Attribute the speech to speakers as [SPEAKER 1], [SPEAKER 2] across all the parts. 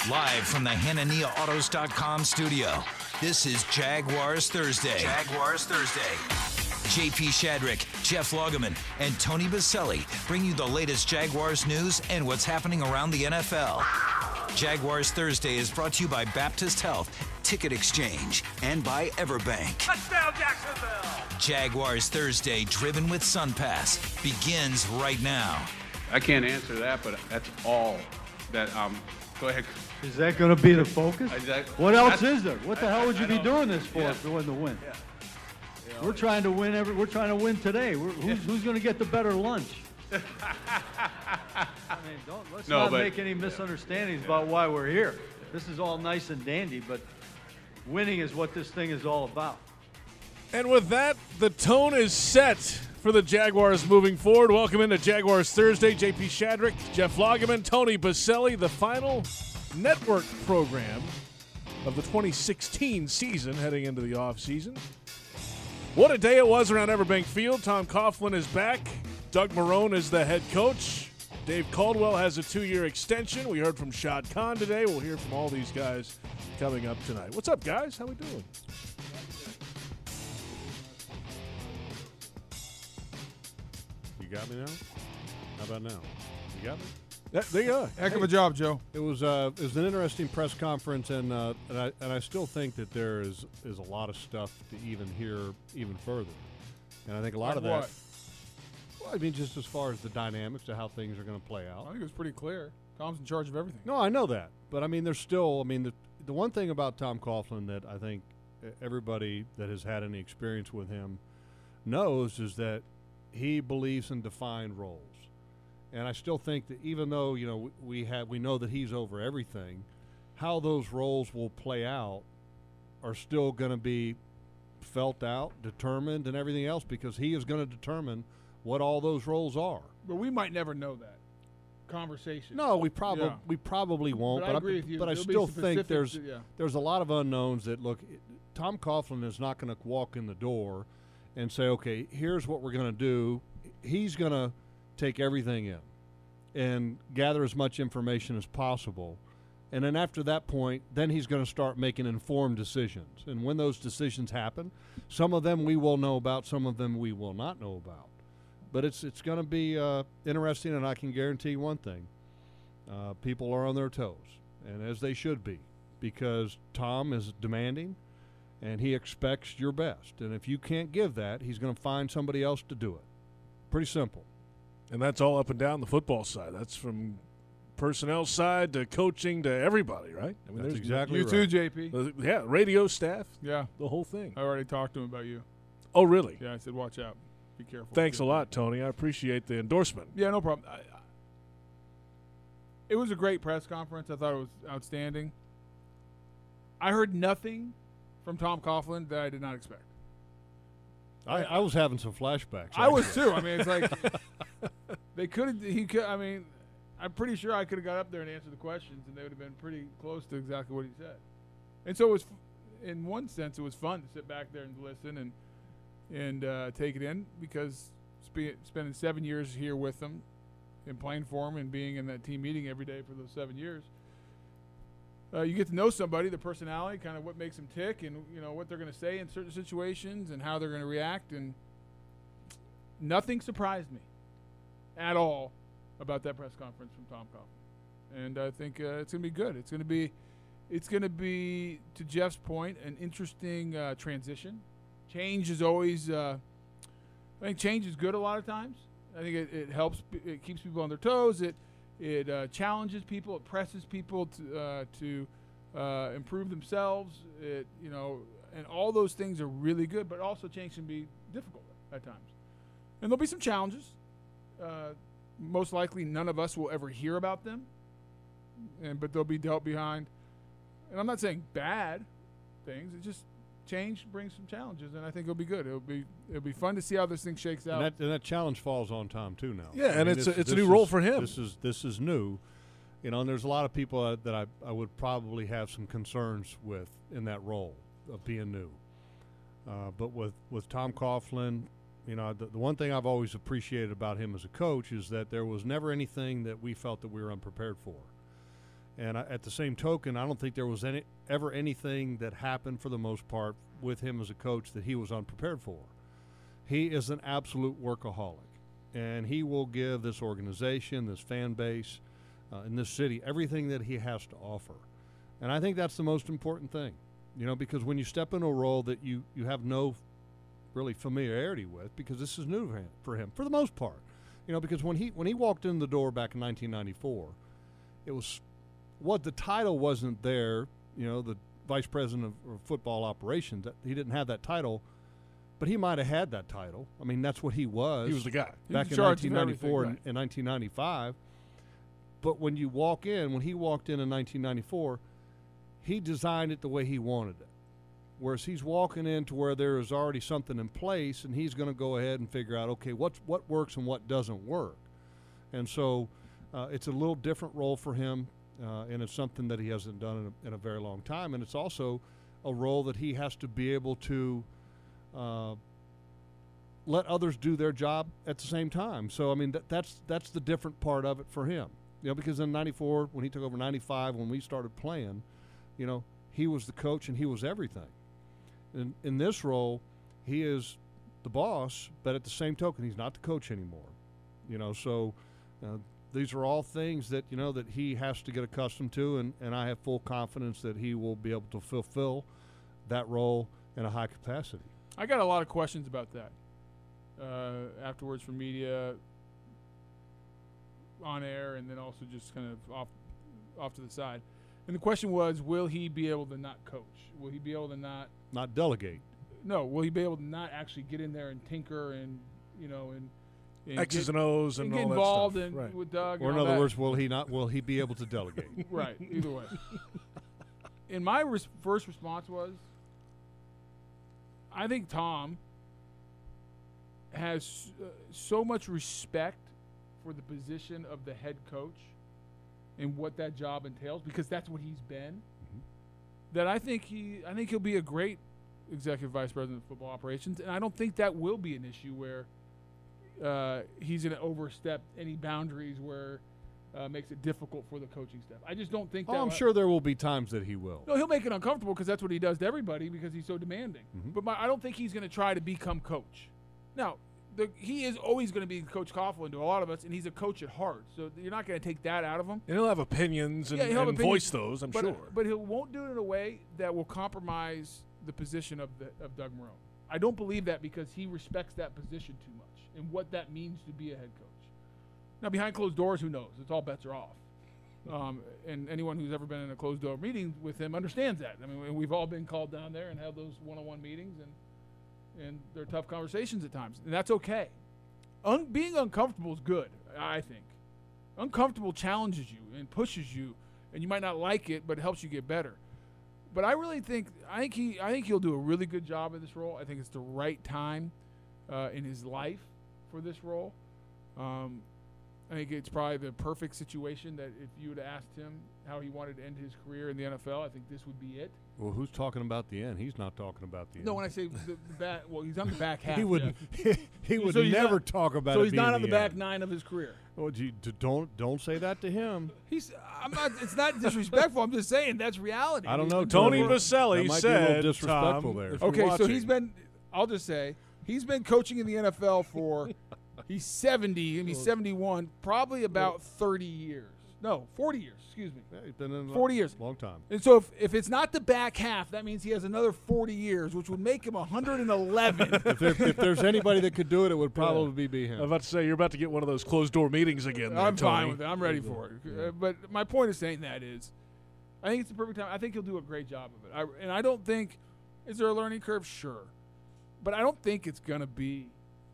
[SPEAKER 1] Live from the HananiahAutos.com studio, this is Jaguars Thursday. Jaguars Thursday. JP Shadrick, Jeff Lageman, and Tony Baselli bring you the latest Jaguars news and what's happening around the NFL. Jaguars Thursday is brought to you by Baptist Health, Ticket Exchange, and by Everbank.
[SPEAKER 2] Touchdown, Jacksonville!
[SPEAKER 1] Jaguars Thursday, driven with SunPass, begins right now.
[SPEAKER 3] I can't answer that, but that's all that go ahead.
[SPEAKER 4] Is that going to be the focus? What else is there? What the hell would you be doing this for if you win the win?
[SPEAKER 3] Yeah. You know,
[SPEAKER 4] we're trying to win we're trying to win today. Who's going to get the better lunch? I mean, let's not make any misunderstandings about why we're here. This is all nice and dandy, but winning is what this thing is all about.
[SPEAKER 5] And with that, the tone is set for the Jaguars moving forward. Welcome into Jaguars Thursday. JP Shadrick, Jeff Lageman, Tony Baselli, the final network program of the 2016 season heading into the offseason. What a day it was around Everbank Field. Tom Coughlin is back. Doug Marrone is the head coach. Dave Caldwell has a 2-year extension. We heard from Shad Khan today. We'll hear from all these guys coming up tonight. What's up, guys? How we doing?
[SPEAKER 6] You got me now? How about now? You got me?
[SPEAKER 5] There you go.
[SPEAKER 7] Heck of a job, Joe.
[SPEAKER 6] It was an interesting press conference, and I still think that there is a lot of stuff to even hear even further, and I think a lot of that.
[SPEAKER 7] What?
[SPEAKER 6] Well, I mean, just as far as the dynamics of how things are going to play out.
[SPEAKER 7] I think it was pretty clear. Tom's in charge of everything.
[SPEAKER 6] No, I know that, but I mean, there's still. I mean, the one thing about Tom Coughlin that I think everybody that has had any experience with him knows is that he believes in defined roles. And I still think that even though, you know, we know that he's over everything, how those roles will play out are still going to be felt out, determined, and everything else, because he is going to determine what all those roles are.
[SPEAKER 7] But we might never know that. Conversation.
[SPEAKER 6] No, we probably won't.
[SPEAKER 7] But I agree with you.
[SPEAKER 6] But I still think there's a lot of unknowns that, look, Tom Coughlin is not going to walk in the door and say, okay, here's what we're going to do. He's going to take everything in and gather as much information as possible. And then after that point, then he's going to start making informed decisions. And when those decisions happen, some of them we will know about, some of them we will not know about. But it's going to be interesting, and I can guarantee you one thing. People are on their toes, and as they should be, because Tom is demanding, and he expects your best. And if you can't give that, he's going to find somebody else to do it. Pretty simple.
[SPEAKER 5] And that's all up and down the football side. That's from personnel side to coaching to everybody, right? I mean,
[SPEAKER 6] that's exactly
[SPEAKER 7] you
[SPEAKER 6] right.
[SPEAKER 7] too, JP.
[SPEAKER 5] Yeah, radio staff.
[SPEAKER 7] Yeah.
[SPEAKER 5] The whole thing.
[SPEAKER 7] I already talked to him about you.
[SPEAKER 5] Oh, really?
[SPEAKER 7] Yeah, I said, watch out. Be careful.
[SPEAKER 5] Thanks a lot, Tony. I appreciate the endorsement.
[SPEAKER 7] Yeah, no problem. It was a great press conference. I thought it was outstanding. I heard nothing from Tom Coughlin that I did not expect.
[SPEAKER 6] I was having some flashbacks.
[SPEAKER 7] I was too. I mean, it's like they could. He could. I mean, I'm pretty sure I could have got up there and answered the questions, and they would have been pretty close to exactly what he said. And so it was, in one sense, it was fun to sit back there and listen and take it in, because spending 7 years here with them and playing for him and being in that team meeting every day for those 7 years. You get to know somebody, the personality, kind of what makes them tick, and you know what they're going to say in certain situations and how they're going to react. And nothing surprised me at all about that press conference from Tom Coughlin. And I think it's going to be good. It's going to be, to Jeff's point, an interesting transition. Change is always, I think change is good a lot of times. I think it helps. It keeps people on their toes. It challenges people. It presses people to improve themselves. And all those things are really good. But also, change can be difficult at times, and there'll be some challenges. Most likely, none of us will ever hear about them, but they'll be dealt behind. And I'm not saying bad things. It's just change brings some challenges, and I think it'll be good. It'll be fun to see how this thing shakes out.
[SPEAKER 6] And that challenge falls on Tom too now.
[SPEAKER 5] Yeah, and it's a new role for him.
[SPEAKER 6] This is new, and there's a lot of people that I would probably have some concerns with in that role of being new. But with Tom Coughlin, the one thing I've always appreciated about him as a coach is that there was never anything that we felt that we were unprepared for. And at the same token, I don't think there was ever anything that happened for the most part with him as a coach that he was unprepared for. He is an absolute workaholic, and he will give this organization, this fan base, in this city, everything that he has to offer. And I think that's the most important thing, because when you step into a role that you have no really familiarity with, because this is new for him for the most part, because when he walked in the door back in 1994, it was the title wasn't there, the vice president of football operations. He didn't have that title, but he might have had that title. I mean, that's what he was.
[SPEAKER 5] He was the guy
[SPEAKER 6] back in 1994 and 1995. But when he walked in in 1994, he designed it the way he wanted it. Whereas he's walking into where there is already something in place, and he's going to go ahead and figure out, okay, what works and what doesn't work. And so it's a little different role for him, and it's something that he hasn't done in a very long time. And it's also a role that he has to be able to let others do their job at the same time. So, I mean, that's the different part of it for him. Because in 94, when he took over 95, when we started playing, he was the coach and he was everything. In this role, he is the boss, but at the same token, he's not the coach anymore. So these are all things that, that he has to get accustomed to, and I have full confidence that he will be able to fulfill that role in a high capacity.
[SPEAKER 7] I got a lot of questions about that afterwards from media, on air, and then also just kind of off to the side. And the question was, will he be able to not coach? Will he be able to not
[SPEAKER 6] delegate?
[SPEAKER 7] No. Will he be able to not actually get in there and tinker and and
[SPEAKER 5] X's and O's and
[SPEAKER 7] get
[SPEAKER 5] all
[SPEAKER 7] involved
[SPEAKER 5] that stuff.
[SPEAKER 7] and with Doug?
[SPEAKER 6] Or in other words, will he be able to delegate?
[SPEAKER 7] Right. Either way. And my first response was, I think Tom has so much respect for the position of the head coach and what that job entails, because that's what he's been, that I think he'll be a great executive vice president of football operations, and I don't think that will be an issue where he's going to overstep any boundaries where makes it difficult for the coaching staff. I just don't think that.
[SPEAKER 6] I'm sure there will be times that he will.
[SPEAKER 7] No, he'll make it uncomfortable because that's what he does to everybody because he's so demanding. But I don't think he's going to try to become coach. Now, he is always going to be Coach Coughlin to a lot of us, and he's a coach at heart. So you're not going to take that out of him.
[SPEAKER 5] And he'll have opinions and voice those, I'm sure.
[SPEAKER 7] But he won't do it in a way that will compromise the position of Doug Marrone. I don't believe that because he respects that position too much and what that means to be a head coach. Now, behind closed doors, who knows? It's all bets are off. And anyone who's ever been in a closed-door meeting with him understands that. I mean, we've all been called down there and had those one-on-one meetings, and they're tough conversations at times, and that's okay. Being uncomfortable is good, I think. Uncomfortable challenges you and pushes you, and you might not like it, but it helps you get better. But I think he'll do a really good job in this role. I think it's the right time in his life for this role. I think it's probably the perfect situation that if you would have asked him how he wanted to end his career in the NFL, I think this would be it.
[SPEAKER 6] Well, who's talking about the end? He's not talking about the end.
[SPEAKER 7] No, when I say the back, well, he's on the back half.
[SPEAKER 6] He would
[SPEAKER 7] So
[SPEAKER 6] never talk about it.
[SPEAKER 7] So he's
[SPEAKER 6] being
[SPEAKER 7] not on the back
[SPEAKER 6] end.
[SPEAKER 7] nine of his career.
[SPEAKER 6] Well, don't say that to him.
[SPEAKER 7] I'm not. It's not disrespectful. I'm just saying that's reality.
[SPEAKER 6] I don't know.
[SPEAKER 5] Tony
[SPEAKER 6] That
[SPEAKER 5] Baselli
[SPEAKER 6] might
[SPEAKER 5] said,
[SPEAKER 6] be a little disrespectful
[SPEAKER 5] Tom,
[SPEAKER 6] there.
[SPEAKER 5] if you're
[SPEAKER 7] Okay, so
[SPEAKER 5] watching.
[SPEAKER 7] he's been. I'll just say he's been coaching in the NFL for. He's 70. He's 71. Probably about 30 years. No, 40 years. Excuse me.
[SPEAKER 6] Yeah, he's been in
[SPEAKER 7] 40 years.
[SPEAKER 6] Long time.
[SPEAKER 7] And so if it's not the back half, that means he has another 40 years, which would make him 111.
[SPEAKER 6] If there's anybody that could do it, it would probably be him.
[SPEAKER 5] I was about to say, you're about to get one of those closed-door meetings again. There,
[SPEAKER 7] I'm fine
[SPEAKER 5] Tony.
[SPEAKER 7] with it. I'm ready for it. But my point of saying that is, I think it's the perfect time. I think he'll do a great job of it. And I don't think, is there a learning curve? Sure. But I don't think it's going to be.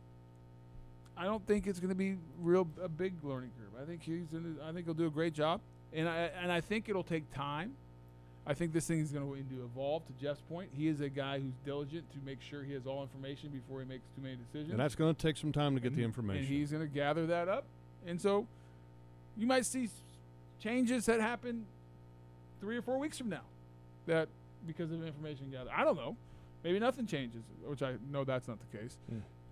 [SPEAKER 7] I don't think it's going to be a big learning curve. I think he'll do a great job, and I think it'll take time. I think this thing is going to evolve. To Jeff's point, he is a guy who's diligent to make sure he has all information before he makes too many decisions.
[SPEAKER 6] And that's going to take some time to get the information.
[SPEAKER 7] And he's going to gather that up, and so you might see changes that happen 3 or 4 weeks from now, that because of information gathered. I don't know. Maybe nothing changes, which I know that's not the case.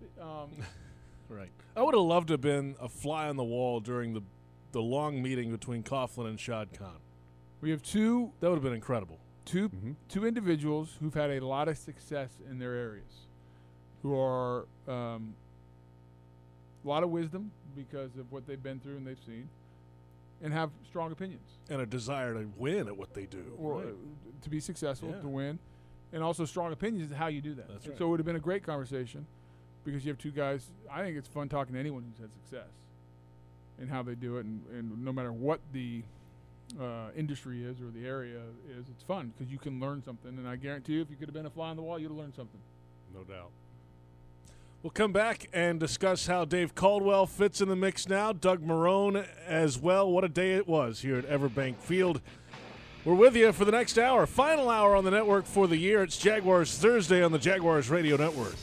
[SPEAKER 5] Right. I would have loved to have been a fly on the wall during the long meeting between Coughlin and Shad Khan.
[SPEAKER 7] We have two.
[SPEAKER 5] That would have been incredible.
[SPEAKER 7] Two individuals who've had a lot of success in their areas, who are a lot of wisdom because of what they've been through and they've seen, and have strong opinions.
[SPEAKER 5] And a desire to win at what they do.
[SPEAKER 7] Or to be successful, to win, and also strong opinions of how you do that.
[SPEAKER 5] That's right.
[SPEAKER 7] So it would have been a great conversation because you have two guys. I think it's fun talking to anyone who's had success and how they do it, and no matter what the industry is or the area is, it's fun because you can learn something. And I guarantee you, if you could have been a fly on the wall, you'd have learned something.
[SPEAKER 6] No doubt.
[SPEAKER 5] We'll come back and discuss how Dave Caldwell fits in the mix now. Doug Marrone as well. What a day it was here at Everbank Field. We're with you for the next hour. Final hour on the network for the year. It's Jaguars Thursday on the Jaguars Radio Network.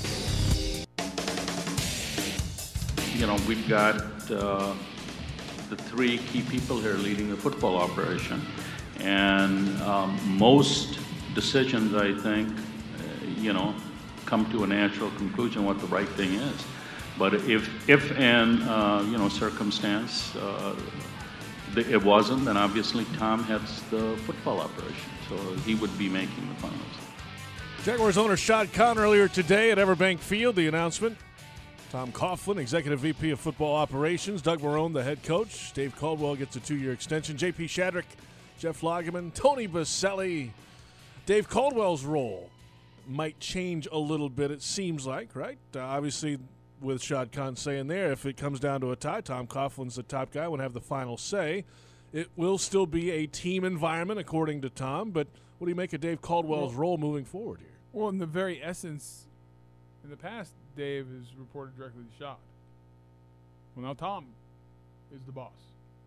[SPEAKER 2] You know, we've got the three key people here leading the football operation. And most decisions, I think, come to a natural conclusion what the right thing is. But if in circumstance it wasn't, then obviously Tom heads the football operation, so he would be making the finals.
[SPEAKER 5] Jaguars owner Shad Khan earlier today at Everbank Field, the announcement. Tom Coughlin, Executive VP of Football Operations. Doug Marrone, the head coach. Dave Caldwell gets a 2-year extension. J.P. Shadrick, Jeff Lageman, Tony Baselli. Dave Caldwell's role might change a little bit, it seems like, right? Obviously, with Shad Khan saying there, if it comes down to a tie, Tom Coughlin's the top guy, would have the final say. It will still be a team environment, according to Tom, but what do you make of Dave Caldwell's role moving forward here?
[SPEAKER 7] Well, in the very essence, in the past, Dave has reported directly to Shad. Well, now Tom is the boss.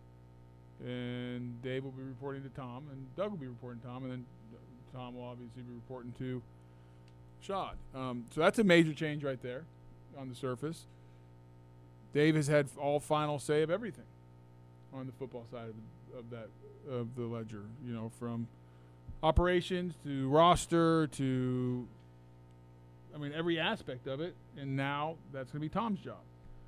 [SPEAKER 7] And Dave will be reporting to Tom, and Doug will be reporting to Tom, and then Tom will obviously be reporting to Shad. So that's a major change right there on the surface. Dave has had all final say of everything on the football side of the ledger, from operations to roster to every aspect of it, and now that's going to be Tom's job.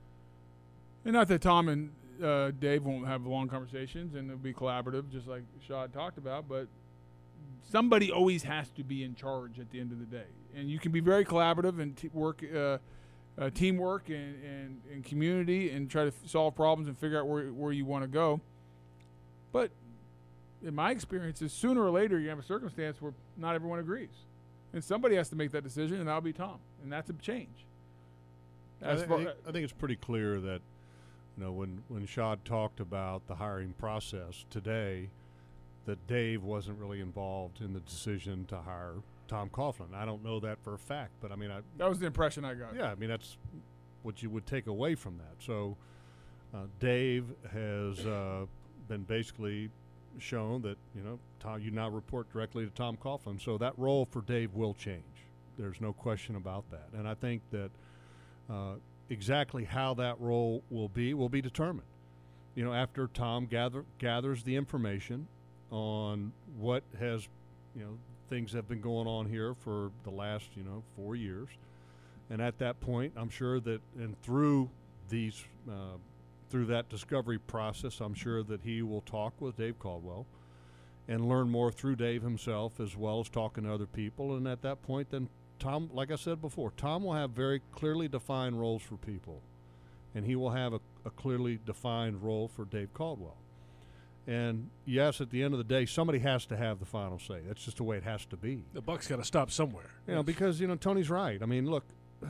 [SPEAKER 7] And not that Tom and Dave won't have long conversations and it'll be collaborative, just like Shad talked about, but somebody always has to be in charge at the end of the day. And you can be very collaborative and teamwork and community and try to solve problems and figure out where you want to go. But in my experience, sooner or later you have a circumstance where not everyone agrees. And somebody has to make that decision, and that'll be Tom. And that's a change.
[SPEAKER 6] I think it's pretty clear that, when Shad talked about the hiring process today, that Dave wasn't really involved in the decision to hire Tom Coughlin. I don't know that for a fact, but
[SPEAKER 7] that was the impression I got.
[SPEAKER 6] Yeah, that's what you would take away from that. So Dave has been basically shown that Tom, you now report directly to Tom Coughlin, so that role for Dave will change. There's no question about that, and I think that exactly how that role will be determined. After Tom gathers the information on what has things have been going on here for the last 4 years, and at that point, I'm sure that through these. Through that discovery process, I'm sure that he will talk with Dave Caldwell and learn more through Dave himself, as well as talking to other people. And at that point, then Tom, like I said before, Tom will have very clearly defined roles for people, and he will have a clearly defined role for Dave Caldwell. And yes, at the end of the day, somebody has to have the final say. That's just the way it has to be.
[SPEAKER 5] The buck's got to stop somewhere.
[SPEAKER 6] Because Tony's right. Look,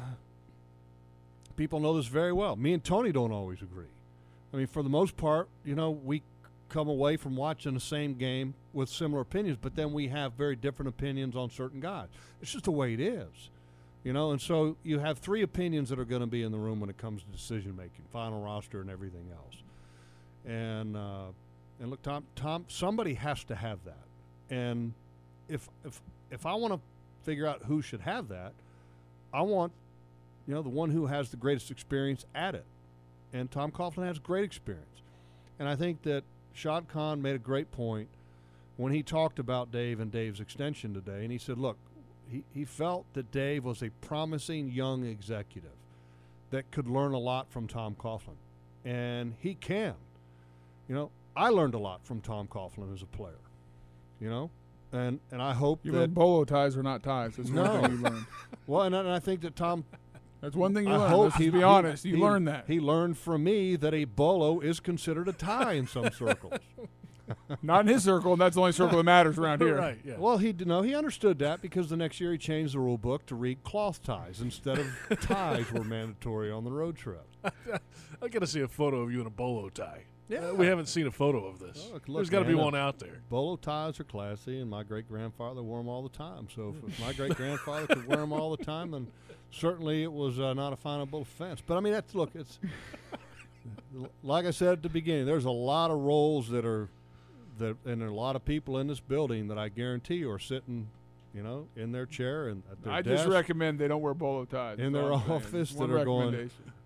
[SPEAKER 6] people know this very well. Me and Tony don't always agree. For the most part, we come away from watching the same game with similar opinions, but then we have very different opinions on certain guys. It's just the way it is, and so you have three opinions that are going to be in the room when it comes to decision-making, final roster and everything else. And look, Tom, somebody has to have that. And if I want to figure out who should have that, I want, the one who has the greatest experience at it. And Tom Coughlin has great experience. And I think that Shad Khan made a great point when he talked about Dave and Dave's extension today. And he said, look, he felt that Dave was a promising young executive that could learn a lot from Tom Coughlin. And he can. I learned a lot from Tom Coughlin as a player. you know, and I hope
[SPEAKER 7] you
[SPEAKER 6] that
[SPEAKER 7] learned bolo ties are not ties. That's one thing you learned.
[SPEAKER 6] Well, and I think that Tom.
[SPEAKER 7] That's one thing you
[SPEAKER 6] I
[SPEAKER 7] learned.
[SPEAKER 6] hope
[SPEAKER 7] Let's be honest. You learned that.
[SPEAKER 6] He learned from me that a bolo is considered a tie in some circles.
[SPEAKER 7] Not in his circle, and that's the only circle that matters around here.
[SPEAKER 5] Right, yeah.
[SPEAKER 6] Well, he understood that because the next year he changed the rule book to read cloth ties instead of ties were mandatory on the road trip.
[SPEAKER 5] I got to see a photo of you in a bolo tie.
[SPEAKER 6] Yeah.
[SPEAKER 5] We haven't seen a photo of this.
[SPEAKER 6] Look,
[SPEAKER 5] There's got to be
[SPEAKER 6] man,
[SPEAKER 5] one out there.
[SPEAKER 6] Bolo ties are classy, and my great-grandfather wore them all the time. So if my great-grandfather could wear them all the time, then certainly it was not a finable offense. But, I mean, it's like I said at the beginning, there's a lot of roles and there are a lot of people in this building that I guarantee you are sitting, in their chair and at their desk.
[SPEAKER 7] Just recommend they don't wear bolo ties.
[SPEAKER 6] In their office that are going,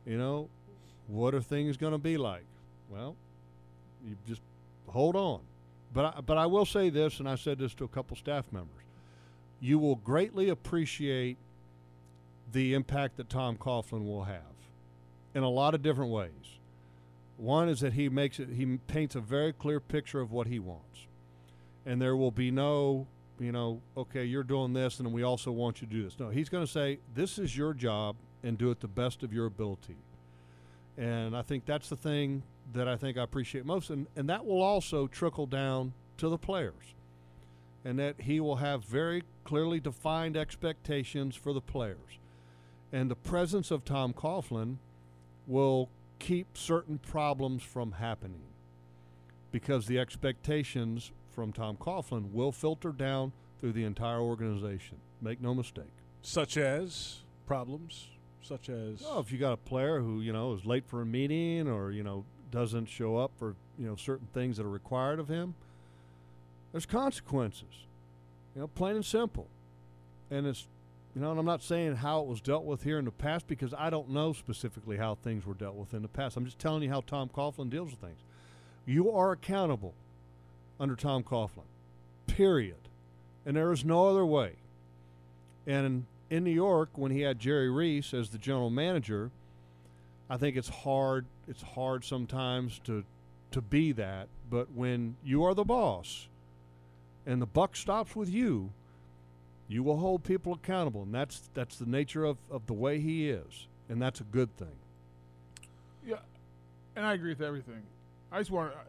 [SPEAKER 6] what are things going to be like? Well, you just hold on. But I will say this, and I said this to a couple staff members. You will greatly appreciate the impact that Tom Coughlin will have in a lot of different ways. One is that he paints a very clear picture of what he wants. And there will be no, okay, you're doing this, and we also want you to do this. No, he's going to say, this is your job, and do it the best of your ability. And I think that's the thing that I appreciate most. And that will also trickle down to the players. And that he will have very clearly defined expectations for the players. And the presence of Tom Coughlin will keep certain problems from happening, because the expectations from Tom Coughlin will filter down through the entire organization. Make no mistake.
[SPEAKER 5] Such as problems? Such as?
[SPEAKER 6] Oh, if you got a player who, is late for a meeting or, doesn't show up for, certain things that are required of him, there's consequences, plain and simple. And it's, and I'm not saying how it was dealt with here in the past, because I don't know specifically how things were dealt with in the past. I'm just telling you how Tom Coughlin deals with things. You are accountable under Tom Coughlin, period. And there is no other way. And in New York, when he had Jerry Reese as the general manager, I think it's hard sometimes to be that. But when you are the boss and the buck stops with you, you will hold people accountable, and that's the nature of the way he is, and that's a good thing.
[SPEAKER 7] Yeah, and I agree with everything. I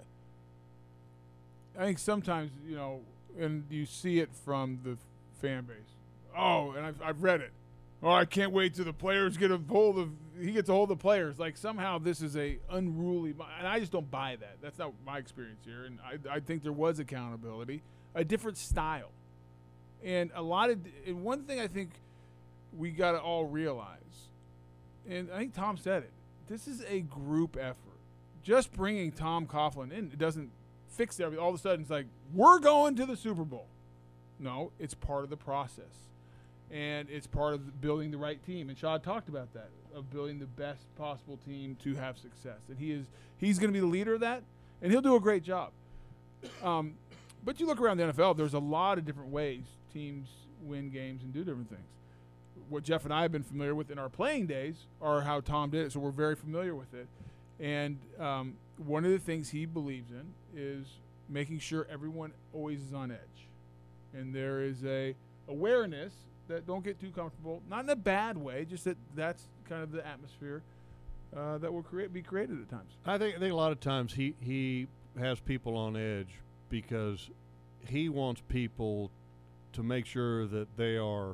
[SPEAKER 7] think sometimes, and you see it from the fan base. Oh, and I've read it. Oh, I can't wait till the players he gets a hold of the players. Like somehow this is a unruly, and I just don't buy that. That's not my experience here, and I think there was accountability, a different style. And one thing I think we got to all realize, and I think Tom said it, this is a group effort. Just bringing Tom Coughlin in, it doesn't fix everything. All of a sudden, it's like, we're going to the Super Bowl. No, it's part of the process. And it's part of building the right team. And Shad talked about that, of building the best possible team to have success. And he's going to be the leader of that, and he'll do a great job. But you look around the NFL, there's a lot of different ways teams win games and do different things. What Jeff and I have been familiar with in our playing days are how Tom did it, so we're very familiar with it. And one of the things he believes in is making sure everyone always is on edge. And there is a awareness that don't get too comfortable, not in a bad way, just that's kind of the atmosphere that will be created at times.
[SPEAKER 6] I think a lot of times he has people on edge because he wants people to make sure that they are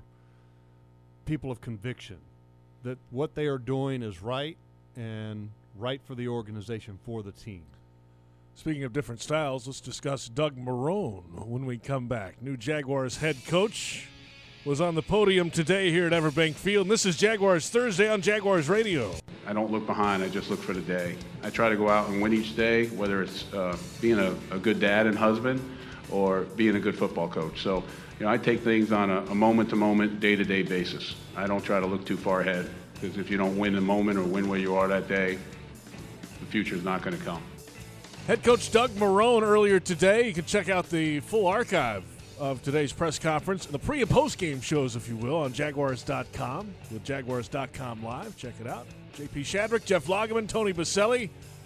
[SPEAKER 6] people of conviction, that what they are doing is right and right for the organization, for the team.
[SPEAKER 5] Speaking of different styles, let's discuss Doug Marrone when we come back. New Jaguars head coach was on the podium today here at Everbank Field. And this is Jaguars Thursday on Jaguars Radio.
[SPEAKER 2] I don't look behind, I just look for the day. I try to go out and win each day, whether it's being a good dad and husband or being a good football coach. So, I take things on a moment-to-moment, day-to-day basis. I don't try to look too far ahead, because if you don't win the moment or win where you are that day, the future is not going to come.
[SPEAKER 5] Head coach Doug Marrone earlier today. You can check out the full archive of today's press conference and the pre- and post-game shows, if you will, on Jaguars.com with Jaguars.com Live. Check it out. J.P. Shadrick, Jeff Lageman, Tony Baselli.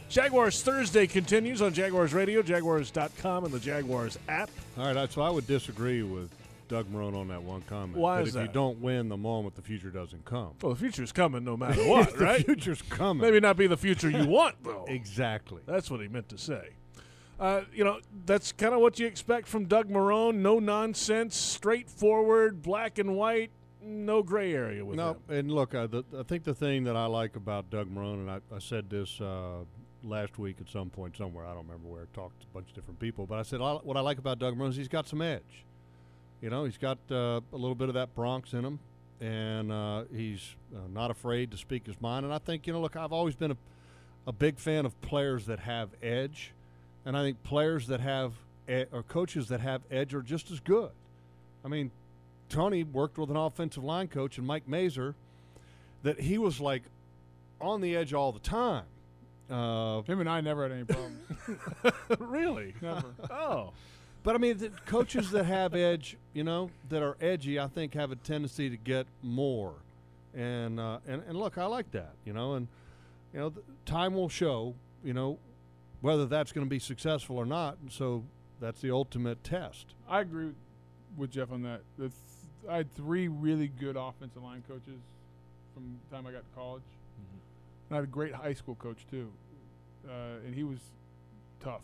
[SPEAKER 5] Jaguars Thursday continues on Jaguars Radio, Jaguars.com, and the Jaguars app.
[SPEAKER 6] All right, so I would disagree with Doug Marrone on that one comment.
[SPEAKER 5] Why is that?
[SPEAKER 6] If you don't win the moment, the future doesn't come.
[SPEAKER 5] Well, the future's coming no matter what, right?
[SPEAKER 6] The future's coming.
[SPEAKER 5] Maybe not be the future you want, though.
[SPEAKER 6] Exactly.
[SPEAKER 5] That's what he meant to say. That's kind of what you expect from Doug Marrone. No nonsense, straightforward, black and white, no gray area with him.
[SPEAKER 6] And look, I think the thing that I like about Doug Marrone, and I said this last week at some point somewhere, I don't remember where, I talked to a bunch of different people, but I said what I like about Doug Marrone is he's got some edge. He's got a little bit of that Bronx in him, and he's not afraid to speak his mind. And I think, look, I've always been a big fan of players that have edge, and I think players that have or coaches that have edge are just as good. I mean, Tony worked with an offensive line coach, and Mike Mazer, that he was like on the edge all the time.
[SPEAKER 7] Him and I never had any problems.
[SPEAKER 5] Really?
[SPEAKER 7] Never.
[SPEAKER 5] Oh.
[SPEAKER 6] But, I mean, the coaches that have edge, that are edgy, I think have a tendency to get more. And look, I like that, and, time will show, whether that's going to be successful or not. And so that's the ultimate test.
[SPEAKER 7] I agree with Jeff on that. I had 3 really good offensive line coaches from the time I got to college. Mm-hmm. And I had a great high school coach, too. And he was tough.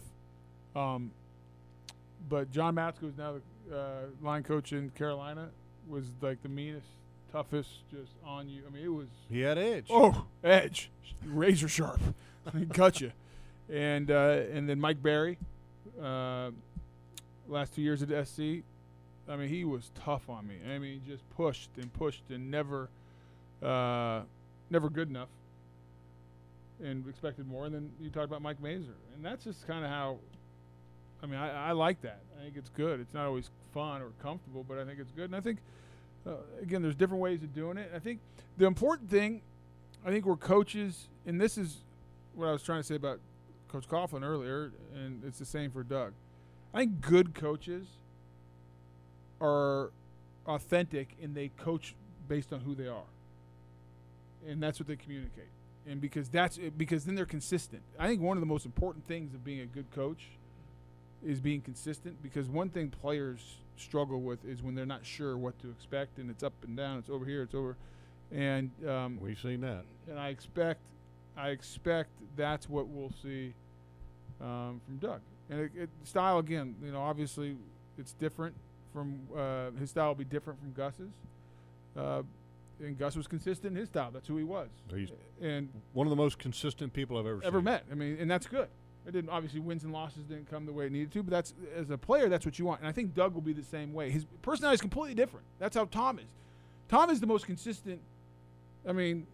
[SPEAKER 7] But John Matsko, who's now the line coach in Carolina, was like the meanest, toughest, just on you. I mean, it was.
[SPEAKER 6] He had edge.
[SPEAKER 7] Oh, edge, razor sharp. He cut you. And then Mike Berry, last 2 years at SC. I mean, he was tough on me. I mean, just pushed and never good enough, and expected more. And then you talk about Mike Mazer, and that's just kind of how. I mean, I like that. I think it's good. It's not always fun or comfortable, but I think it's good. And I think, again, there's different ways of doing it. I think the important thing, we're coaches, and this is what I was trying to say about Coach Coughlin earlier, and it's the same for Doug. I think good coaches are authentic, and they coach based on who they are. And that's what they communicate. And because then they're consistent. I think one of the most important things of being a good coach is being consistent, because one thing players struggle with is when they're not sure what to expect, and it's up and down, it's over here, it's over, and
[SPEAKER 6] we've seen that.
[SPEAKER 7] And I expect that's what we'll see from Doug. And style, again, obviously it's different from his style will be different from Gus's. And Gus was consistent in his style. That's who he was.
[SPEAKER 6] He's
[SPEAKER 7] and
[SPEAKER 6] one of the most consistent people I've ever seen.
[SPEAKER 7] met. I mean, and that's good. It didn't, obviously, wins and losses didn't come the way it needed to, but that's, as a player, that's what you want. And I think Doug will be the same way. His personality is completely different. That's how Tom is. Tom is the most consistent. I mean,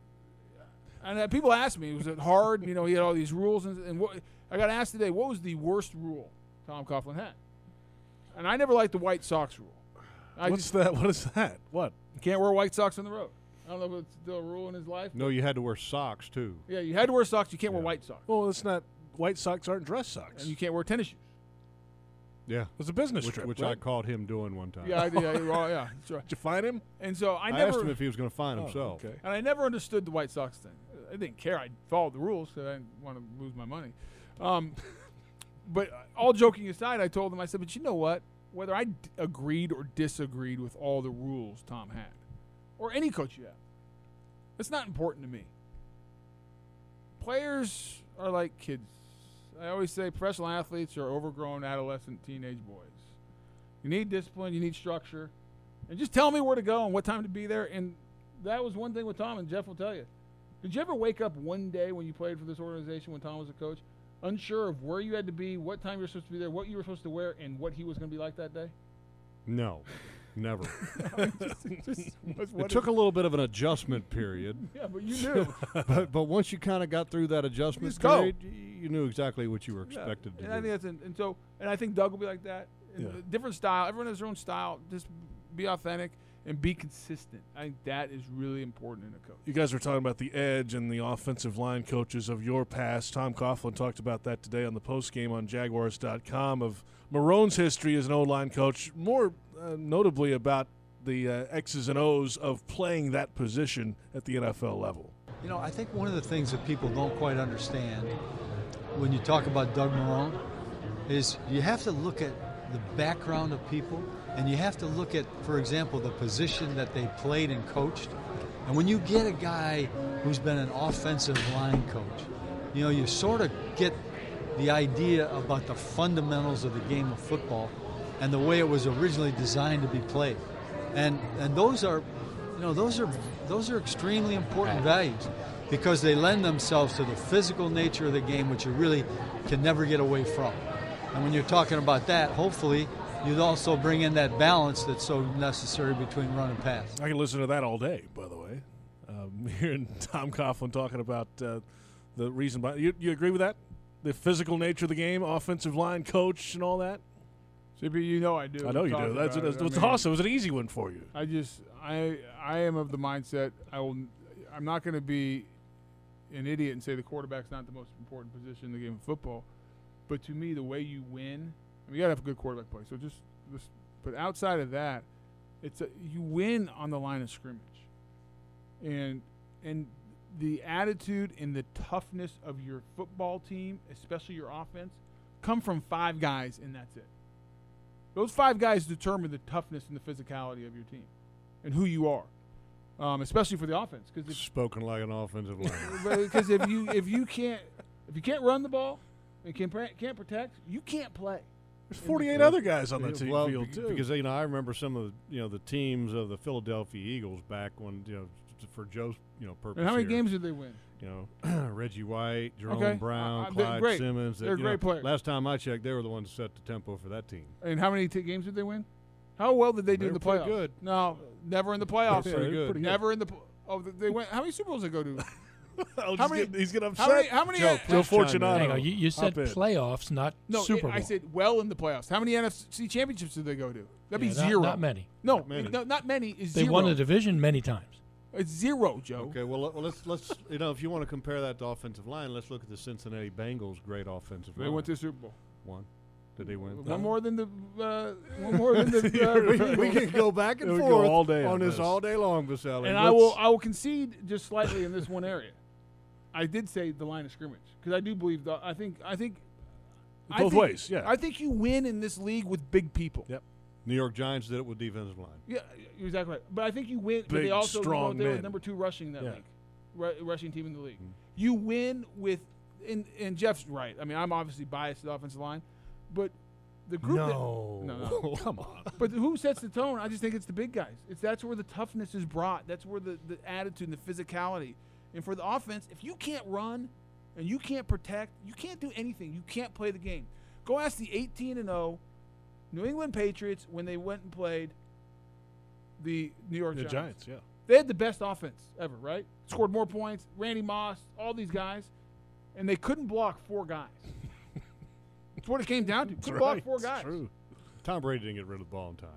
[SPEAKER 7] and people ask me, was it hard? He had all these rules. And what, I got asked today, what was the worst rule Tom Coughlin had? And I never liked the White Sox rule.
[SPEAKER 5] What's that? What is that? What?
[SPEAKER 7] You can't wear White Socks on the road. I don't know if it's still a rule in his life.
[SPEAKER 6] No, you had to wear socks, too.
[SPEAKER 7] Yeah, you had to wear socks. You can't wear White Socks.
[SPEAKER 5] Well, it's not. White socks aren't dress socks.
[SPEAKER 7] And you can't wear tennis shoes.
[SPEAKER 6] Yeah.
[SPEAKER 5] It was a business trip.
[SPEAKER 6] Which
[SPEAKER 5] right?
[SPEAKER 6] I caught him doing one time.
[SPEAKER 7] Yeah, yeah. That's right.
[SPEAKER 5] Did you find him?
[SPEAKER 7] And so I
[SPEAKER 6] asked him if he was going to find himself.
[SPEAKER 5] Okay.
[SPEAKER 7] And I never understood the White Sox thing. I didn't care. I followed the rules because I didn't want to lose my money. But all joking aside, I told him, I said, but you know what? Whether I agreed or disagreed with all the rules Tom had, or any coach you have, it's not important to me. Players are like kids. I always say professional athletes are overgrown adolescent teenage boys. You need discipline, you need structure, and just tell me where to go and what time to be there. And that was one thing with Tom, and Jeff will tell you. Did you ever wake up one day when you played for this organization when Tom was a coach, unsure of where you had to be, what time you were supposed to be there, what you were supposed to wear, and what he was going to be like that day?
[SPEAKER 6] No, never.
[SPEAKER 7] It
[SPEAKER 6] took a little bit of an adjustment period.
[SPEAKER 7] Yeah, but you knew.
[SPEAKER 6] but once you kind of got through that adjustment period, you knew exactly what you were expected to do.
[SPEAKER 7] I think that's and I think Doug will be like that. Different style. Everyone has their own style. Just be authentic and be consistent. I think that is really important in a coach.
[SPEAKER 5] You guys were talking about the edge and the offensive line coaches of your past. Tom Coughlin talked about that today on the postgame on Jaguars.com of Marrone's history as an O-line coach, more notably about the X's and O's of playing that position at the NFL level.
[SPEAKER 4] You know, I think one of the things that people don't quite understand when you talk about Doug Marrone is you have to look at the background of people, and you have to look at, for example, the position that they played and coached. And when you get a guy who's been an offensive line coach, you know, you sort of get the idea about the fundamentals of the game of football and the way it was originally designed to be played. And those are, you know, those are extremely important values because they lend themselves to the physical nature of the game, which you really can never get away from. And when you're talking about that, hopefully you'd also bring in that balance that's so necessary between run and pass.
[SPEAKER 5] I can listen to that all day, by the way. Hearing Tom Coughlin talking about the reason behind you agree with that? The physical nature of the game, offensive line coach and all that?
[SPEAKER 7] JP, you know I do.
[SPEAKER 5] I know you do. That's awesome. It was an easy one for you.
[SPEAKER 7] I am of the mindset I'm not going to be an idiot and say the quarterback's not the most important position in the game of football. But to me, the way you win, you got to have a good quarterback play. So but outside of that, you win on the line of scrimmage, and the attitude and the toughness of your football team, especially your offense, come from 5 guys, and that's it. Those 5 guys determine the toughness and the physicality of your team and who you are, especially for the offense.
[SPEAKER 6] Spoken like an offensive lineman.
[SPEAKER 7] Because if you can't run the ball and can't protect, you can't play.
[SPEAKER 5] There's 48 other guys on the field too.
[SPEAKER 6] Because I remember some of the teams of the Philadelphia Eagles back when for Joe's purpose.
[SPEAKER 7] And how many
[SPEAKER 6] here,
[SPEAKER 7] games did they win?
[SPEAKER 6] Reggie White, Jerome Brown, Clyde Simmons.
[SPEAKER 7] They're great players.
[SPEAKER 6] Last time I checked, they were the ones that set the tempo for that team.
[SPEAKER 7] And how many games did they win? How well did they do in the playoffs?
[SPEAKER 6] Good.
[SPEAKER 7] No, never in the playoffs.
[SPEAKER 6] Pretty good.
[SPEAKER 7] Never in the. They went. How many Super Bowls did they go to?
[SPEAKER 5] He's getting upset.
[SPEAKER 7] How many?
[SPEAKER 5] Joe Fortunato.
[SPEAKER 8] Hang on, you said playoffs, not Super Bowl.
[SPEAKER 7] I said well in the playoffs. How many NFC championships did they go to? That'd be 0.
[SPEAKER 8] Not many.
[SPEAKER 7] No, not many. Is 0.
[SPEAKER 8] They won the division many times.
[SPEAKER 7] It's 0, Joe.
[SPEAKER 6] Okay, well let's if you want to compare that to offensive line, let's look at the Cincinnati Bengals' great offensive line.
[SPEAKER 7] They went to the Super Bowl.
[SPEAKER 6] One. Did they win?
[SPEAKER 7] One more than the. One more than the.
[SPEAKER 6] We can go back and forth all day on this all day long, Baselli.
[SPEAKER 7] And I will concede just slightly in this one area. I did say the line of scrimmage because I do believe I think
[SPEAKER 5] both ways. Yeah,
[SPEAKER 7] I think you win in this league with big people.
[SPEAKER 5] Yep.
[SPEAKER 6] New York Giants did it with defensive line.
[SPEAKER 7] Yeah, exactly right. But I think you win. But they also they were number 2 rushing in that league, rushing team in the league. Mm-hmm. You win with, and Jeff's right. I mean, I'm obviously biased to the offensive line, but the group.
[SPEAKER 5] No, come on.
[SPEAKER 7] But who sets the tone? I just think it's the big guys. That's where the toughness is brought. That's where the attitude and the physicality. And for the offense, if you can't run and you can't protect, you can't do anything. You can't play the game. Go ask the 18-0 New England Patriots when they went and played the New York Giants.
[SPEAKER 5] The Giants, yeah.
[SPEAKER 7] They had the best offense ever, right? Scored more points. Randy Moss, all these guys. And they couldn't block 4 guys. That's what it came down to. Couldn't block 4 guys.
[SPEAKER 6] True. Tom Brady didn't get rid of the ball in time.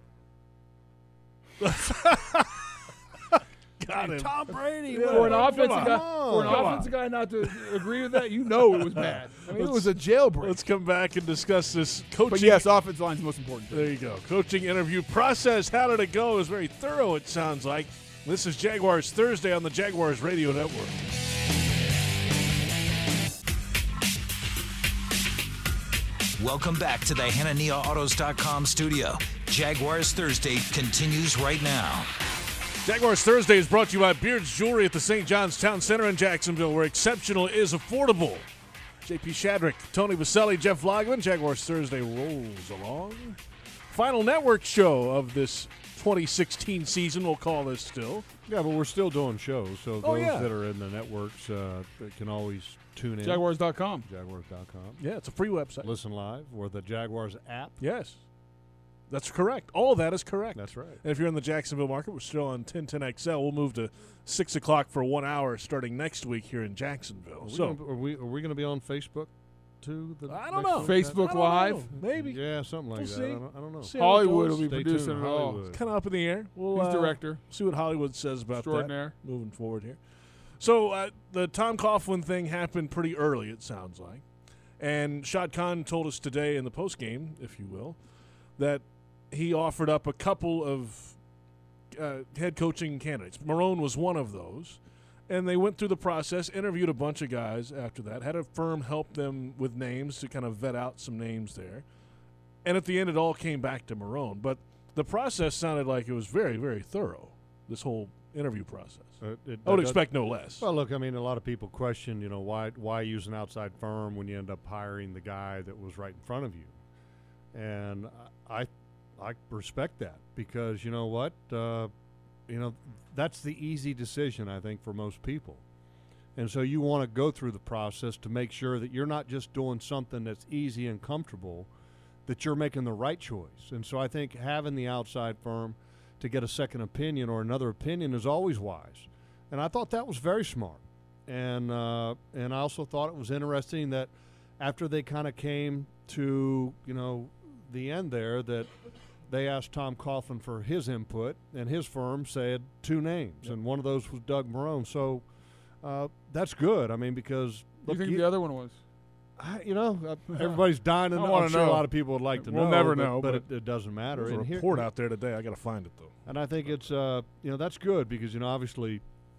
[SPEAKER 6] That's all.
[SPEAKER 5] Got him.
[SPEAKER 6] Tom Brady.
[SPEAKER 7] For an offensive guy not to agree with that, it was bad. I mean, it was a jailbreak.
[SPEAKER 5] Let's come back and discuss this coaching.
[SPEAKER 7] But yes, offensive line's the most important.
[SPEAKER 5] There you go. Coaching interview process. How did it go? It was very thorough, it sounds like. This is Jaguars Thursday on the Jaguars Radio Network.
[SPEAKER 1] Welcome back to the HananiaAutos.com studio. Jaguars Thursday continues right now.
[SPEAKER 5] Jaguars Thursday is brought to you by Beard's Jewelry at the St. John's Town Center in Jacksonville, where exceptional is affordable. JP Shadrick, Tony Baselli, Jeff Logman. Jaguars Thursday rolls along. Final network show of this 2016 season, we'll call this still.
[SPEAKER 6] Yeah, but we're still doing shows, so those that are in the networks can always tune in.
[SPEAKER 7] Jaguars.com.
[SPEAKER 6] Jaguars.com.
[SPEAKER 5] Yeah, it's a free website.
[SPEAKER 6] Listen live or the Jaguars app.
[SPEAKER 5] Yes. That's correct. All that is correct.
[SPEAKER 6] That's right.
[SPEAKER 5] And if you're in the Jacksonville market, we're still on 1010XL. We'll move to 6 o'clock for 1 hour starting next week here in Jacksonville.
[SPEAKER 6] Are we going to be on Facebook too?
[SPEAKER 5] I don't know.
[SPEAKER 7] Facebook Live?
[SPEAKER 5] Maybe.
[SPEAKER 6] Yeah, something like that. I don't know.
[SPEAKER 7] Hollywood will be
[SPEAKER 6] Stay
[SPEAKER 7] producing
[SPEAKER 6] tuned,
[SPEAKER 7] it all.
[SPEAKER 6] Hollywood.
[SPEAKER 5] It's kind of up in the air.
[SPEAKER 7] He's director.
[SPEAKER 5] See what Hollywood says about
[SPEAKER 7] Extraordinaire.
[SPEAKER 5] that moving forward here. So the Tom Coughlin thing happened pretty early, it sounds like. And Shad Khan told us today in the postgame, if you will, that he offered up a couple of head coaching candidates. Marrone was one of those. And they went through the process, interviewed a bunch of guys after that, had a firm help them with names to kind of vet out some names there. And at the end, it all came back to Marrone. But the process sounded like it was very, very thorough, this whole interview process. I would expect no less.
[SPEAKER 6] Well, look, I mean, a lot of people question, why use an outside firm when you end up hiring the guy that was right in front of you? And I respect that because, you know what, that's the easy decision, I think, for most people. And so you want to go through the process to make sure that you're not just doing something that's easy and comfortable, that you're making the right choice. And so I think having the outside firm to get a second opinion or another opinion is always wise. And I thought that was very smart. And I also thought it was interesting that after they kind of came to, the end there, that they asked Tom Coughlin for his input, and his firm said 2 names, and one of those was Doug Marrone. So that's good. I mean, because
[SPEAKER 7] what do you think the other one was?
[SPEAKER 6] Everybody's dying to know. I'm sure a lot of people would like to know.
[SPEAKER 7] We'll never know,
[SPEAKER 6] but it doesn't matter.
[SPEAKER 5] There's a report out there today. I got to find it though.
[SPEAKER 6] And I think it's that's good because obviously,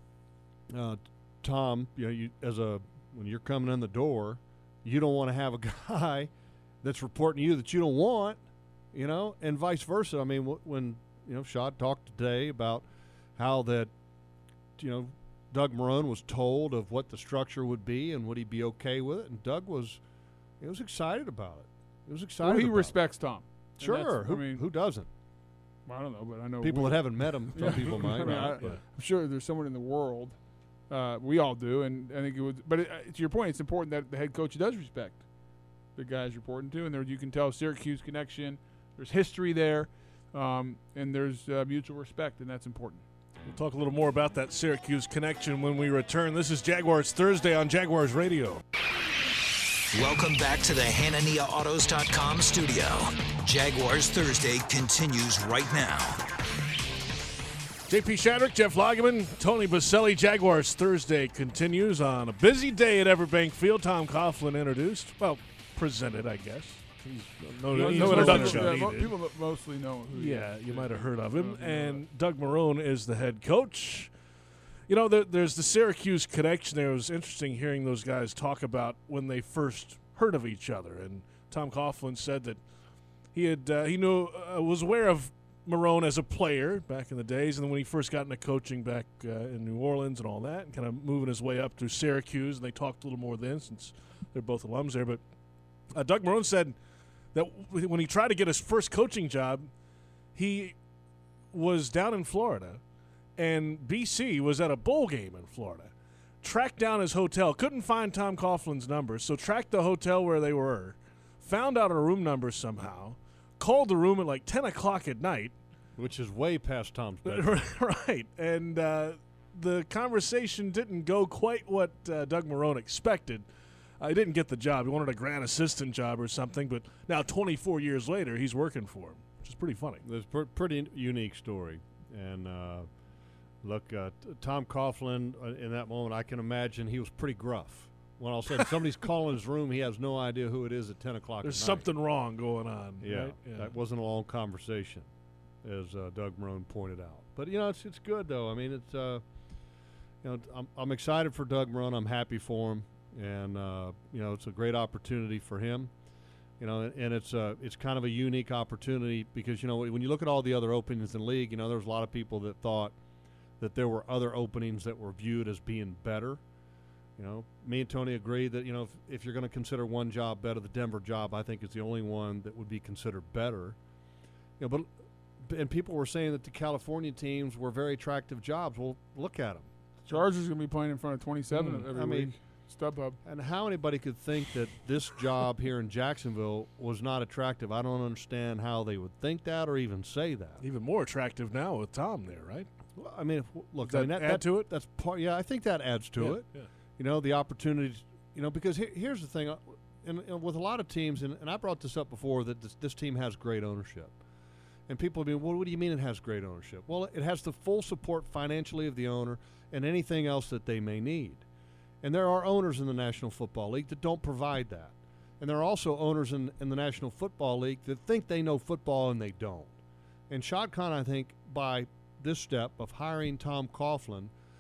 [SPEAKER 6] Tom, when you're coming in the door, you don't want to have a guy that's reporting to you that you don't want. And vice versa. I mean, when Shad talked today about how that, Doug Marrone was told of what the structure would be and would he be okay with it, and Doug was excited about it. He was excited.
[SPEAKER 7] Well, he respects Tom.
[SPEAKER 6] Sure. Who doesn't?
[SPEAKER 7] I don't know, but I know
[SPEAKER 6] people that haven't met him. Some people might.
[SPEAKER 7] I'm sure there's someone in the world. We all do, and I think it would. But to your point, it's important that the head coach does respect the guys reporting to, and there you can tell Syracuse connection. There's history there, and there's mutual respect, and that's important.
[SPEAKER 5] We'll talk a little more about that Syracuse connection when we return. This is Jaguars Thursday on Jaguars Radio.
[SPEAKER 1] Welcome back to the HananiaAutos.com studio. Jaguars Thursday continues right now.
[SPEAKER 5] JP Shadrick, Jeff Lageman, Tony Baselli. Jaguars Thursday continues on a busy day at Everbank Field. Tom Coughlin introduced. Well, presented, I guess. No introduction.
[SPEAKER 7] People mostly know who he is.
[SPEAKER 5] You might have heard of him. And Doug Marrone is the head coach. There's the Syracuse connection there. It was interesting hearing those guys talk about when they first heard of each other. And Tom Coughlin said that he was aware of Marrone as a player back in the days, and then when he first got into coaching back in New Orleans and all that, and kind of moving his way up through Syracuse, and they talked a little more then since they're both alums there. But Doug Marrone said that when he tried to get his first coaching job, he was down in Florida, and BC was at a bowl game in Florida. Tracked down his hotel, couldn't find Tom Coughlin's number, so tracked the hotel where they were, found out a room number somehow, called the room at like 10 o'clock at night.
[SPEAKER 6] Which is way past Tom's bedroom.
[SPEAKER 5] Right, and the conversation didn't go quite what Doug Marrone expected. He didn't get the job. He wanted a grant assistant job or something, but now 24 years later, he's working for him, which is pretty funny.
[SPEAKER 6] It's a pretty unique story. And look, Tom Coughlin, in that moment, I can imagine he was pretty gruff. When all of a sudden somebody's calling his room, he has no idea who it is at 10 o'clock
[SPEAKER 5] There's
[SPEAKER 6] at night.
[SPEAKER 5] something wrong going on.
[SPEAKER 6] Yeah,
[SPEAKER 5] right?
[SPEAKER 6] That wasn't a long conversation, as Doug Marrone pointed out. But, it's good, though. I mean, it's I'm excited for Doug Marrone. I'm happy for him. And, it's a great opportunity for him. And it's kind of a unique opportunity because, when you look at all the other openings in the league, there's a lot of people that thought that there were other openings that were viewed as being better. Me and Tony agree that, if you're going to consider one job better, the Denver job, I think is the only one that would be considered better. And people were saying that the California teams were very attractive jobs. Well, look at them.
[SPEAKER 7] Chargers are going to be playing in front of 27 every week. StubHub.
[SPEAKER 6] And how anybody could think that this job here in Jacksonville was not attractive, I don't understand how they would think that or even say that.
[SPEAKER 5] Even more attractive now with Tom there, right?
[SPEAKER 6] Well, I mean, look,
[SPEAKER 5] does that add to it?
[SPEAKER 6] That's part. Yeah, I think that adds to it. Yeah. The opportunities. Because here's the thing, and with a lot of teams, and I brought this up before, that this team has great ownership. And people have been, well, what do you mean it has great ownership? Well, it has the full support financially of the owner and anything else that they may need. And there are owners in the National Football League that don't provide that. And there are also owners in the National Football League that think they know football and they don't. And Shad Khan, I think, by this step of hiring Tom Coughlin,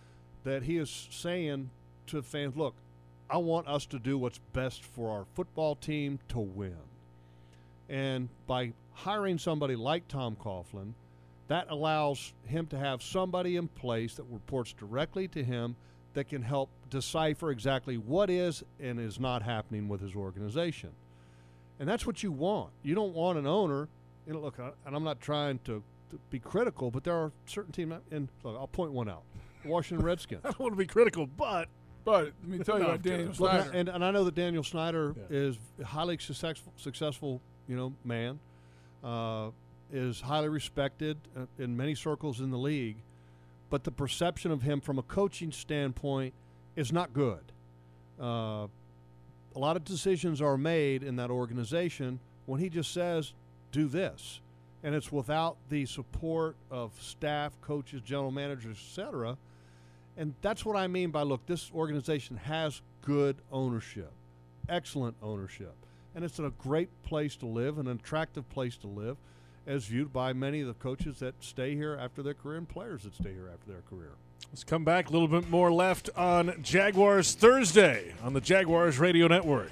[SPEAKER 6] that he is saying to fans, look, I want us to do what's best for our football team to win. And by hiring somebody like Tom Coughlin, that allows him to have somebody in place that reports directly to him that can help decipher exactly what is and is not happening with his organization. And that's what you want. You don't want an owner, look, and I'm not trying to be critical, but there are certain teams, and look, I'll point one out, the Washington Redskins.
[SPEAKER 5] I don't want to be critical, but
[SPEAKER 7] let me tell you about Daniel Snyder.
[SPEAKER 6] And I know that Daniel Snyder is a highly successful man, is highly respected in many circles in the league, but the perception of him from a coaching standpoint is not good. A lot of decisions are made in that organization when he just says, do this. And it's without the support of staff, coaches, general managers, etc. And that's what I mean by, look, this organization has good ownership, excellent ownership. And it's a great place to live, an attractive place to live, as viewed by many of the coaches that stay here after their career and players that stay here after their career.
[SPEAKER 5] Let's come back. A little bit more left on Jaguars Thursday on the Jaguars Radio Network.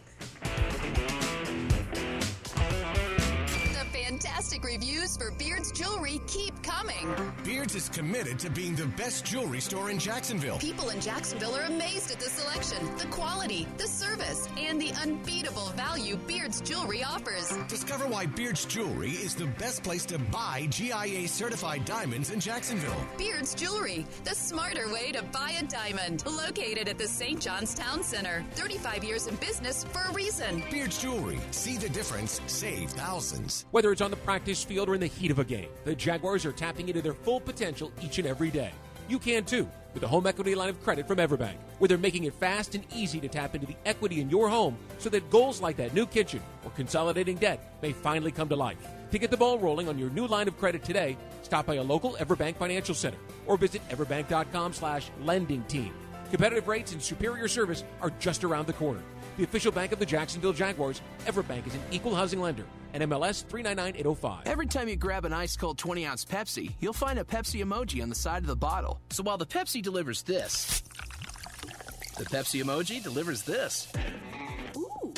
[SPEAKER 9] Fantastic reviews for Beard's Jewelry keep coming.
[SPEAKER 10] Beard's is committed to being the best jewelry store in Jacksonville.
[SPEAKER 9] People in Jacksonville are amazed at the selection, the quality, the service, and the unbeatable value Beard's Jewelry offers.
[SPEAKER 10] Discover why Beard's Jewelry is the best place to buy GIA-certified diamonds in Jacksonville.
[SPEAKER 9] Beard's Jewelry, the smarter way to buy a diamond. Located at the St. John's Town Center. 35 years in business for a reason.
[SPEAKER 10] Beard's Jewelry. See the difference. Save thousands.
[SPEAKER 11] Whether it's on the practice field or in the heat of a game, the Jaguars are tapping into their full potential each and every day. You can too, with the home equity line of credit from Everbank, where they're making it fast and easy to tap into the equity in your home so that goals like that new kitchen or consolidating debt may finally come to life. To get the ball rolling on your new line of credit today, stop by a local Everbank Financial Center or visit everbank.com/lending team. Competitive rates and superior service are just around the corner. The official bank of the Jacksonville Jaguars, Everbank is an equal housing lender. NMLS 399805.
[SPEAKER 12] Every time you grab an ice-cold 20-ounce Pepsi, you'll find a Pepsi emoji on the side of the bottle. So while the Pepsi delivers this, the Pepsi emoji delivers this. Ooh.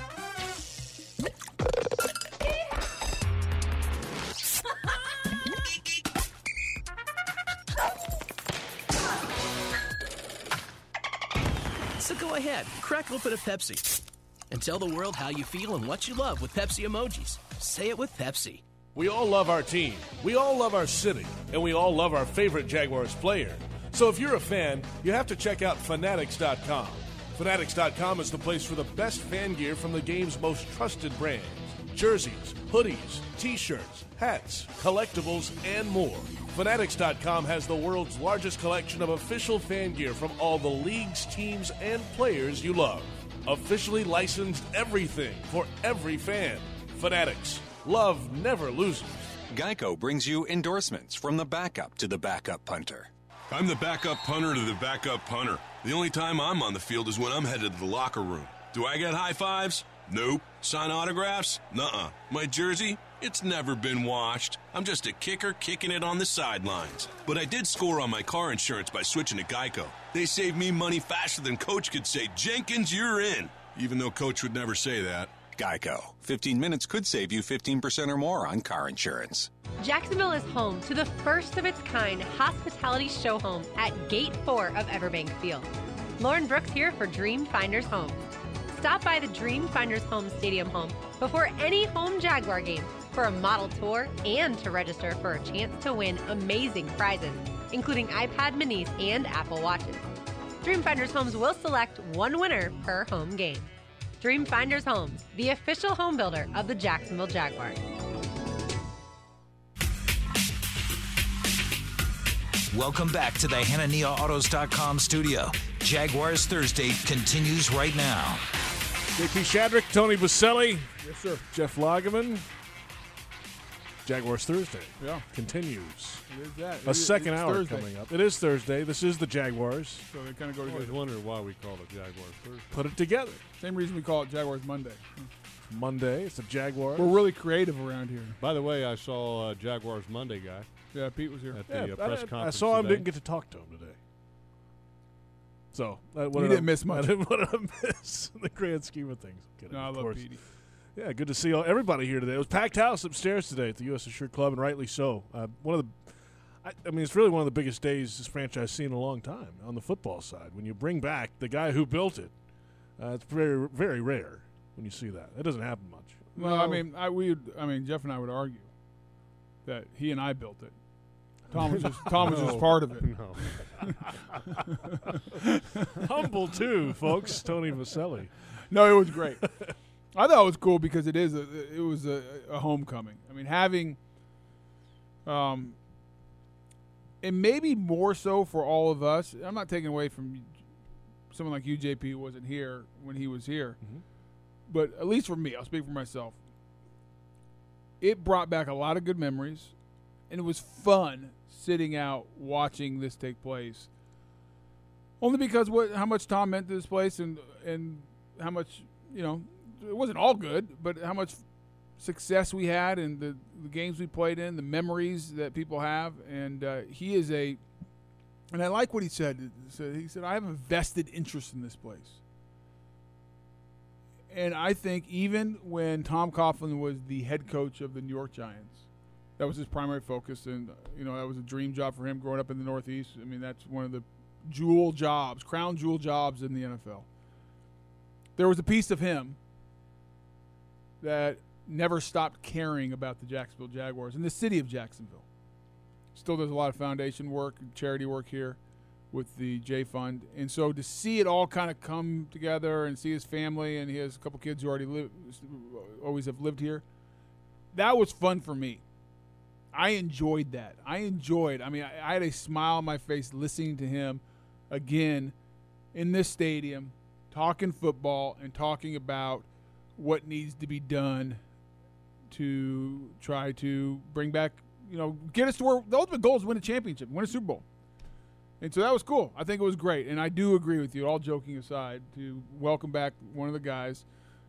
[SPEAKER 12] So go ahead, crack open a Pepsi. And tell the world how you feel and what you love with Pepsi emojis. Say it with Pepsi.
[SPEAKER 5] We all love our team, we all love our city, and we all love our favorite Jaguars player. So if you're a fan, you have to check out Fanatics.com. Fanatics.com is the place for the best fan gear from the game's most trusted brands. Jerseys, hoodies, t-shirts, hats, collectibles, and more. Fanatics.com has the world's largest collection of official fan gear from all the leagues, teams, and players you love. Officially licensed everything for every fan. Fanatics. Love never loses.
[SPEAKER 13] Geico brings you endorsements from the backup to the backup punter.
[SPEAKER 14] I'm the backup punter to the backup punter. The only time I'm on the field is when I'm headed to the locker room. Do I get high fives? Nope. Sign autographs? Nuh-uh. My jersey? It's never been washed. I'm just a kicker kicking it on the sidelines. But I did score on my car insurance by switching to Geico. They saved me money faster than Coach could say, "Jenkins, you're in." Even though Coach would never say that.
[SPEAKER 13] Geico. 15 minutes could save you 15% or more on car insurance.
[SPEAKER 15] Jacksonville is home to the first of its kind hospitality show home at Gate 4 of Everbank Field. Lauren Brooks here for Dream Finders Home. Stop by the Dream Finders Home Stadium home before any home Jaguar game for a model tour and to register for a chance to win amazing prizes, including iPad minis and Apple Watches. Dream Finders Homes will select one winner per home game. Dream Finders Homes, the official home builder of the Jacksonville Jaguars.
[SPEAKER 1] Welcome back to the HananiaAutos.com studio. Jaguars Thursday continues right now.
[SPEAKER 5] JP Shadrick, Tony Baselli.
[SPEAKER 7] Yes, sir.
[SPEAKER 5] Jeff Lageman. Jaguars Thursday.
[SPEAKER 7] Yeah.
[SPEAKER 5] Continues.
[SPEAKER 7] It is that.
[SPEAKER 5] A second hour
[SPEAKER 7] Thursday.
[SPEAKER 5] coming up. It is Thursday. This is the Jaguars.
[SPEAKER 7] So they kind of go
[SPEAKER 6] I always
[SPEAKER 7] together.
[SPEAKER 6] wondered why we call it Jaguars Thursday.
[SPEAKER 5] Put it together.
[SPEAKER 7] Same reason we call it Jaguars Monday.
[SPEAKER 5] Monday, it's the Jaguars.
[SPEAKER 7] We're really creative around here.
[SPEAKER 6] By the way, I saw Jaguars Monday guy
[SPEAKER 7] Yeah, Pete was here.
[SPEAKER 6] at the
[SPEAKER 5] Yeah,
[SPEAKER 6] press
[SPEAKER 5] I
[SPEAKER 6] conference
[SPEAKER 5] saw him,
[SPEAKER 6] today.
[SPEAKER 5] didn't get to talk to him today. So
[SPEAKER 7] you didn't miss much.
[SPEAKER 5] I didn't want to miss in the grand scheme of things.
[SPEAKER 7] No, I love Petey.
[SPEAKER 5] Yeah, good to see everybody here today. It was packed house upstairs today at the U.S. Assure Club, and rightly so. It's really one of the biggest days this franchise has seen in a long time on the football side. When you bring back the guy who built it, it's very, very rare when you see that. It doesn't happen much.
[SPEAKER 7] Well, Jeff and I would argue that he and I built it. Tom was just part of it.
[SPEAKER 5] No. Humble too, folks. Tony Baselli.
[SPEAKER 7] No, it was great. I thought it was cool because it was a homecoming. I mean, having, and maybe more so for all of us. I'm not taking away from someone like you, JP, who wasn't here when he was here, but at least for me, I'll speak for myself. It brought back a lot of good memories, and it was fun sitting out watching this take place. Only because how much Tom meant to this place, and how much, it wasn't all good, but how much success we had and the games we played in, the memories that people have. And he is and I like what he said. He said, I have a vested interest in this place. And I think even when Tom Coughlin was the head coach of the New York Giants, that was his primary focus. And, that was a dream job for him growing up in the Northeast. I mean, that's one of the crown jewel jobs in the NFL. There was a piece of him that never stopped caring about the Jacksonville Jaguars and the city of Jacksonville. Still does a lot of foundation work and charity work here with the J Fund. And so to see it all kind of come together and see his family, and he has a couple kids who always have lived here, that was fun for me. I enjoyed that. I had a smile on my face listening to him again in this stadium, talking football and talking about what needs to be done to try to bring back, get us to where the ultimate goal is win a championship, win a Super Bowl. And so that was cool. I think it was great. And I do agree with you, all joking aside, to welcome back one of the guys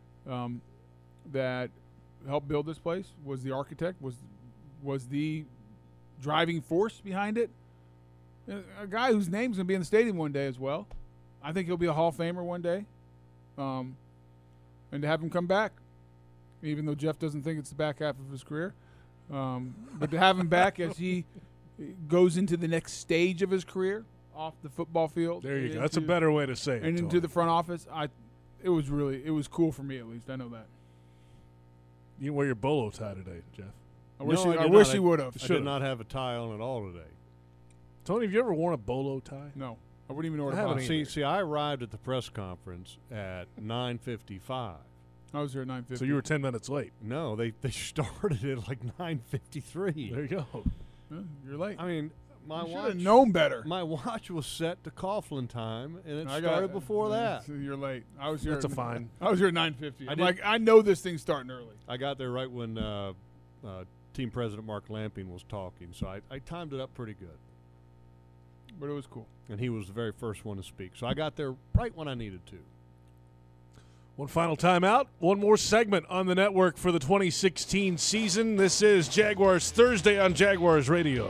[SPEAKER 7] that helped build this place, was the architect, was the driving force behind it. A guy whose name's going to be in the stadium one day as well. I think he'll be a Hall of Famer one day. And to have him come back, even though Jeff doesn't think it's the back half of his career, but to have him back as he goes into the next stage of his career off the football field.
[SPEAKER 5] There you go. That's a better way to say it.
[SPEAKER 7] And into the front office, it was cool for me, at least. I know that.
[SPEAKER 5] You didn't wear your bolo tie today, Jeff.
[SPEAKER 7] I wish you would have.
[SPEAKER 6] I did not have a tie on at all today.
[SPEAKER 5] Tony, have you ever worn a bolo tie?
[SPEAKER 7] No. I wouldn't even know what
[SPEAKER 6] it See, I arrived at the press conference at 9:55.
[SPEAKER 7] I was here at 9:50.
[SPEAKER 5] So you were 10 minutes late.
[SPEAKER 6] No, they started at like 9:53.
[SPEAKER 5] There you go.
[SPEAKER 7] Yeah, you're late.
[SPEAKER 6] I mean, my
[SPEAKER 7] you
[SPEAKER 6] watch
[SPEAKER 7] should have known better.
[SPEAKER 6] My watch was set to Coughlin time, and it started before that.
[SPEAKER 7] So you're late. I was here.
[SPEAKER 5] That's a fine.
[SPEAKER 7] I was here at 9:50. I know this thing's starting early.
[SPEAKER 6] I got there right when team president Mark Lamping was talking, so I timed it up pretty good.
[SPEAKER 7] But it was cool.
[SPEAKER 6] And he was the very first one to speak. So I got there right when I needed to.
[SPEAKER 5] One final timeout. One more segment on the network for the 2016 season. This is Jaguars Thursday on Jaguars Radio.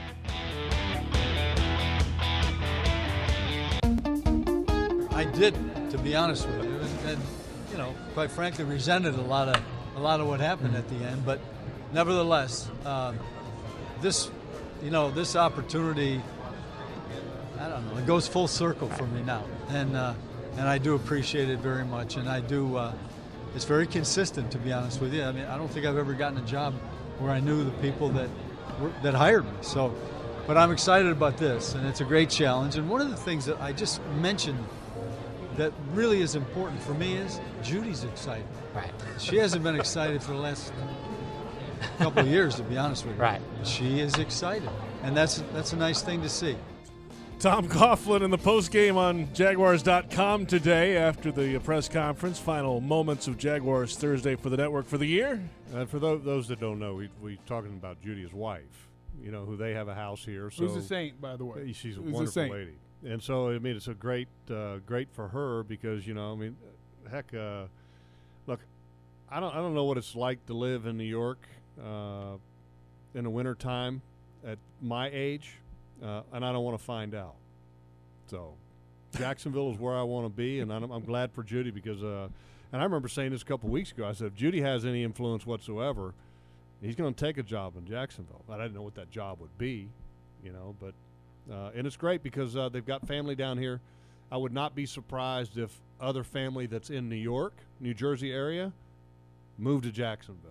[SPEAKER 4] I didn't, to be honest with you. And, quite frankly, resented a lot of what happened at the end. But nevertheless, this opportunity, I don't know, it goes full circle for me now. And I do appreciate it very much. And I do, it's very consistent, to be honest with you. I mean, I don't think I've ever gotten a job where I knew the people that hired me. So, but I'm excited about this, and it's a great challenge. And one of the things that I just mentioned that really is important for me is Judy's excited.
[SPEAKER 16] Right.
[SPEAKER 4] She hasn't been excited for the last couple of years, to be honest with you.
[SPEAKER 16] Right.
[SPEAKER 4] She is excited, and that's a nice thing to see.
[SPEAKER 5] Tom Coughlin in the postgame on Jaguars.com today after the press conference. Final moments of Jaguars Thursday for the network for the year.
[SPEAKER 6] And for those that don't know, we're talking about Judy's wife, who they have a house here. So
[SPEAKER 7] who's a saint, by the way.
[SPEAKER 6] She's a wonderful lady. And so, I mean, it's a great for her because, heck, look, I don't know what it's like to live in New York in the wintertime at my age. And I don't want to find out. So Jacksonville is where I want to be, and I'm glad for Judy because and I remember saying this a couple weeks ago. I said, if Judy has any influence whatsoever, he's going to take a job in Jacksonville. I didn't know what that job would be, but and it's great because they've got family down here. I would not be surprised if other family that's in New York, New Jersey area, moved to Jacksonville.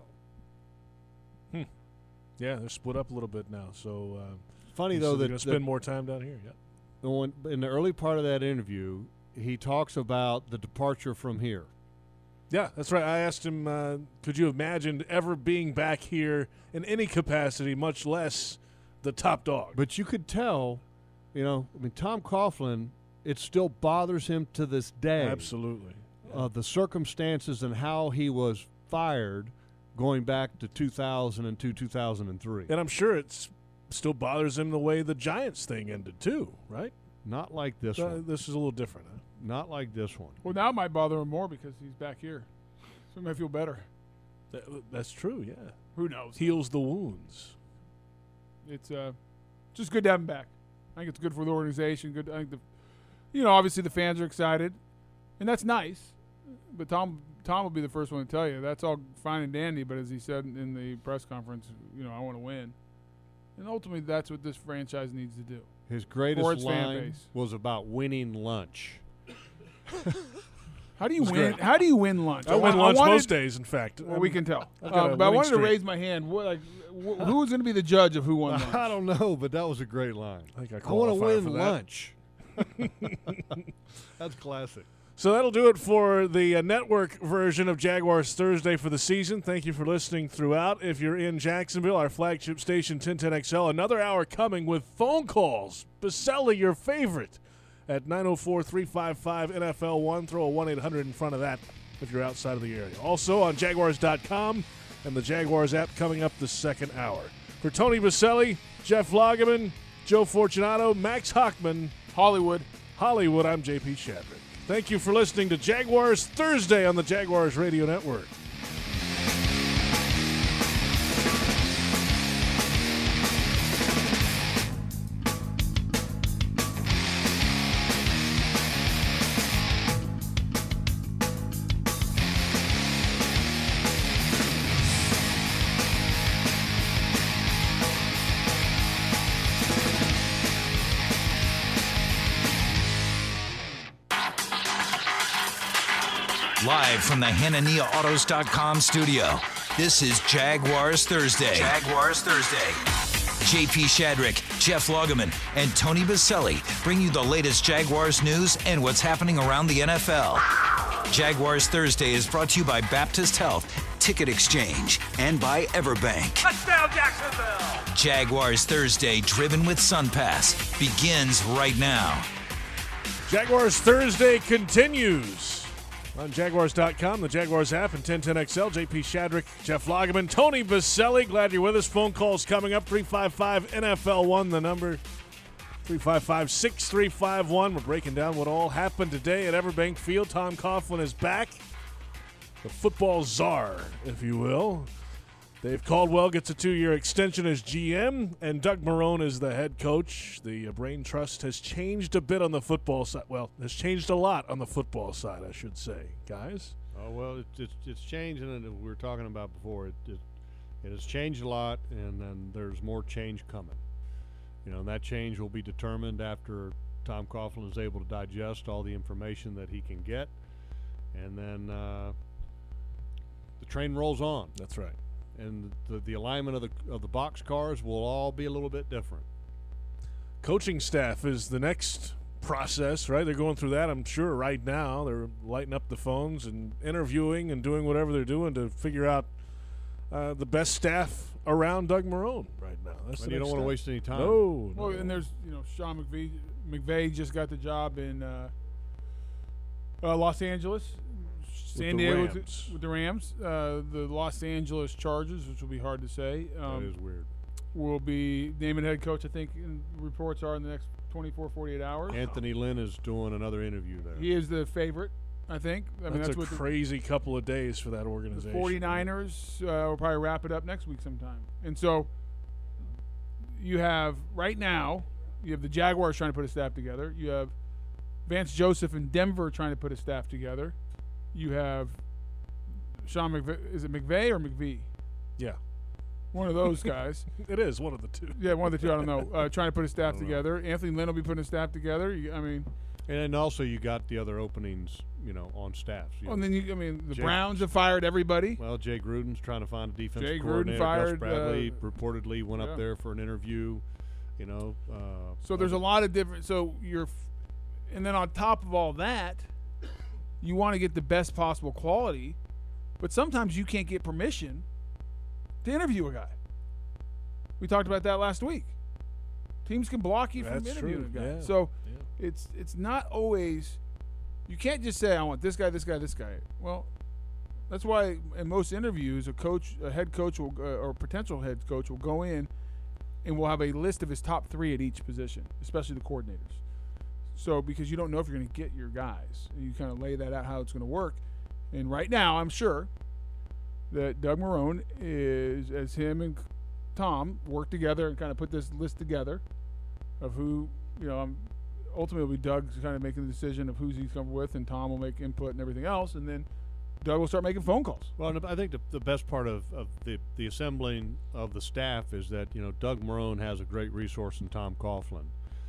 [SPEAKER 5] Yeah, they're split up a little bit now. So
[SPEAKER 6] funny though
[SPEAKER 5] they're
[SPEAKER 6] that
[SPEAKER 5] going to spend more time down here. Yeah.
[SPEAKER 6] In the early part of that interview, he talks about the departure from here.
[SPEAKER 5] Yeah, that's right. I asked him, could you imagine ever being back here in any capacity, much less the top dog?
[SPEAKER 6] But you could tell, Tom Coughlin, it still bothers him to this day.
[SPEAKER 5] Absolutely.
[SPEAKER 6] The circumstances and how he was fired going back to 2002, 2003.
[SPEAKER 5] And I'm sure it still bothers him the way the Giants thing ended too, right?
[SPEAKER 6] Not like this one.
[SPEAKER 5] This is a little different, huh?
[SPEAKER 6] Not like this one.
[SPEAKER 7] Well, now it might bother him more because he's back here. So he might feel better.
[SPEAKER 5] That's true, yeah.
[SPEAKER 7] Who knows?
[SPEAKER 5] Heals the wounds.
[SPEAKER 7] It's just good to have him back. I think it's good for the organization. Good. I think obviously the fans are excited, and that's nice. But Tom will be the first one to tell you that's all fine and dandy. But as he said in the press conference, I want to win, and ultimately that's what this franchise needs to do.
[SPEAKER 6] His greatest line was about winning lunch.
[SPEAKER 7] How do you win? How do you win lunch?
[SPEAKER 5] I win lunch most days, in fact.
[SPEAKER 7] Well, we can tell. But I wanted to raise my hand. Who was going to be the judge of who won lunch?
[SPEAKER 6] I don't know, but that was a great line.
[SPEAKER 5] I
[SPEAKER 6] want to win lunch. That's classic.
[SPEAKER 5] So that'll do it for the network version of Jaguars Thursday for the season. Thank you for listening throughout. If you're in Jacksonville, our flagship station, 1010XL, another hour coming with phone calls. Baselli, your favorite, at 904-355-NFL1. Throw a 1-800 in front of that if you're outside of the area. Also on Jaguars.com and the Jaguars app coming up the second hour. For Tony Baselli, Jeff Lageman, Joe Fortunato, Max Hockman, Hollywood, I'm JP Shadrick. Thank you for listening to Jaguars Thursday on the Jaguars Radio Network.
[SPEAKER 1] Live from the HananiaAutos.com studio, this is Jaguars Thursday. Jaguars Thursday. JP Shadrick, Jeff Lageman, and Tony Baselli bring you the latest Jaguars news and what's happening around the NFL. Jaguars Thursday is brought to you by Baptist Health, Ticket Exchange, and by Everbank.
[SPEAKER 16] Touchdown, Jacksonville!
[SPEAKER 1] Jaguars Thursday, driven with SunPass, begins right now.
[SPEAKER 5] Jaguars Thursday continues. On Jaguars.com, the Jaguars app, and 1010XL, JP Shadrick, Jeff Lageman, Tony Baselli. Glad you're with us. Phone calls coming up, 355-NFL1, the number, 355-6351. We're breaking down what all happened today at Everbank Field. Tom Coughlin is back, the football czar, if you will. Dave Caldwell gets a 2-year extension as GM, and Doug Marrone is the head coach. The Brain Trust has changed a bit on the football side. Well, has changed a lot on the football side, I should say. Guys?
[SPEAKER 6] Oh, well, it's changed, and we were talking about before. It has changed a lot, and then there's more change coming. And that change will be determined after Tom Coughlin is able to digest all the information that he can get, and then the train rolls on.
[SPEAKER 5] That's right.
[SPEAKER 6] And the alignment of the box cars will all be a little bit different.
[SPEAKER 5] Coaching staff is the next process, right? They're going through that, I'm sure, right now. They're lighting up the phones and interviewing and doing whatever they're doing to figure out the best staff around Doug Marrone right now. That's
[SPEAKER 6] you don't want to waste any time.
[SPEAKER 5] No.
[SPEAKER 7] Well, and there's Sean McVay just got the job in Los Angeles. San Diego with the Rams, the Los Angeles Chargers, which will be hard to say.
[SPEAKER 6] That is weird.
[SPEAKER 7] Will be naming head coach, I think, reports are in the next 24, 48 hours.
[SPEAKER 6] Anthony Lynn is doing another interview there.
[SPEAKER 7] He is the favorite, I think.
[SPEAKER 5] That's a crazy couple of days for that organization.
[SPEAKER 7] The 49ers will probably wrap it up next week sometime. And so you have, right now, you have the Jaguars trying to put a staff together. You have Vance Joseph in Denver trying to put a staff together. You have Sean McVay. Is it McVay or McVee?
[SPEAKER 5] Yeah.
[SPEAKER 7] One of those guys.
[SPEAKER 5] It is one of the two.
[SPEAKER 7] Yeah, one of the two. I don't know. Trying to put a staff together. Anthony Lynn will be putting a staff together.
[SPEAKER 6] And also you got the other openings, on staffs.
[SPEAKER 7] And then the Browns have fired everybody.
[SPEAKER 6] Well, Jay Gruden's trying to find a defensive
[SPEAKER 7] Jay Gruden
[SPEAKER 6] coordinator.
[SPEAKER 7] fired.
[SPEAKER 6] Gus Bradley reportedly went up there for an interview.
[SPEAKER 7] So there's a lot of different. And then on top of all that, you want to get the best possible quality, but sometimes you can't get permission to interview a guy. We talked about that last week. Teams can block you from interviewing a guy.
[SPEAKER 5] Yeah.
[SPEAKER 7] So it's not always – you can't just say, I want this guy, this guy, this guy. Well, that's why in most interviews a head coach or potential head coach will go in and will have a list of his top 3 at each position, especially the coordinators. So because you don't know if you're going to get your guys. And you kind of lay that out how it's going to work. And right now I'm sure that Doug Marrone is, as him and Tom work together and kind of put this list together of who, ultimately it'll be Doug's kind of making the decision of who's he's coming with, and Tom will make input and everything else, and then Doug will start making phone calls.
[SPEAKER 6] Well, I think the best part of the assembling of the staff is that, Doug Marrone has a great resource in Tom Coughlin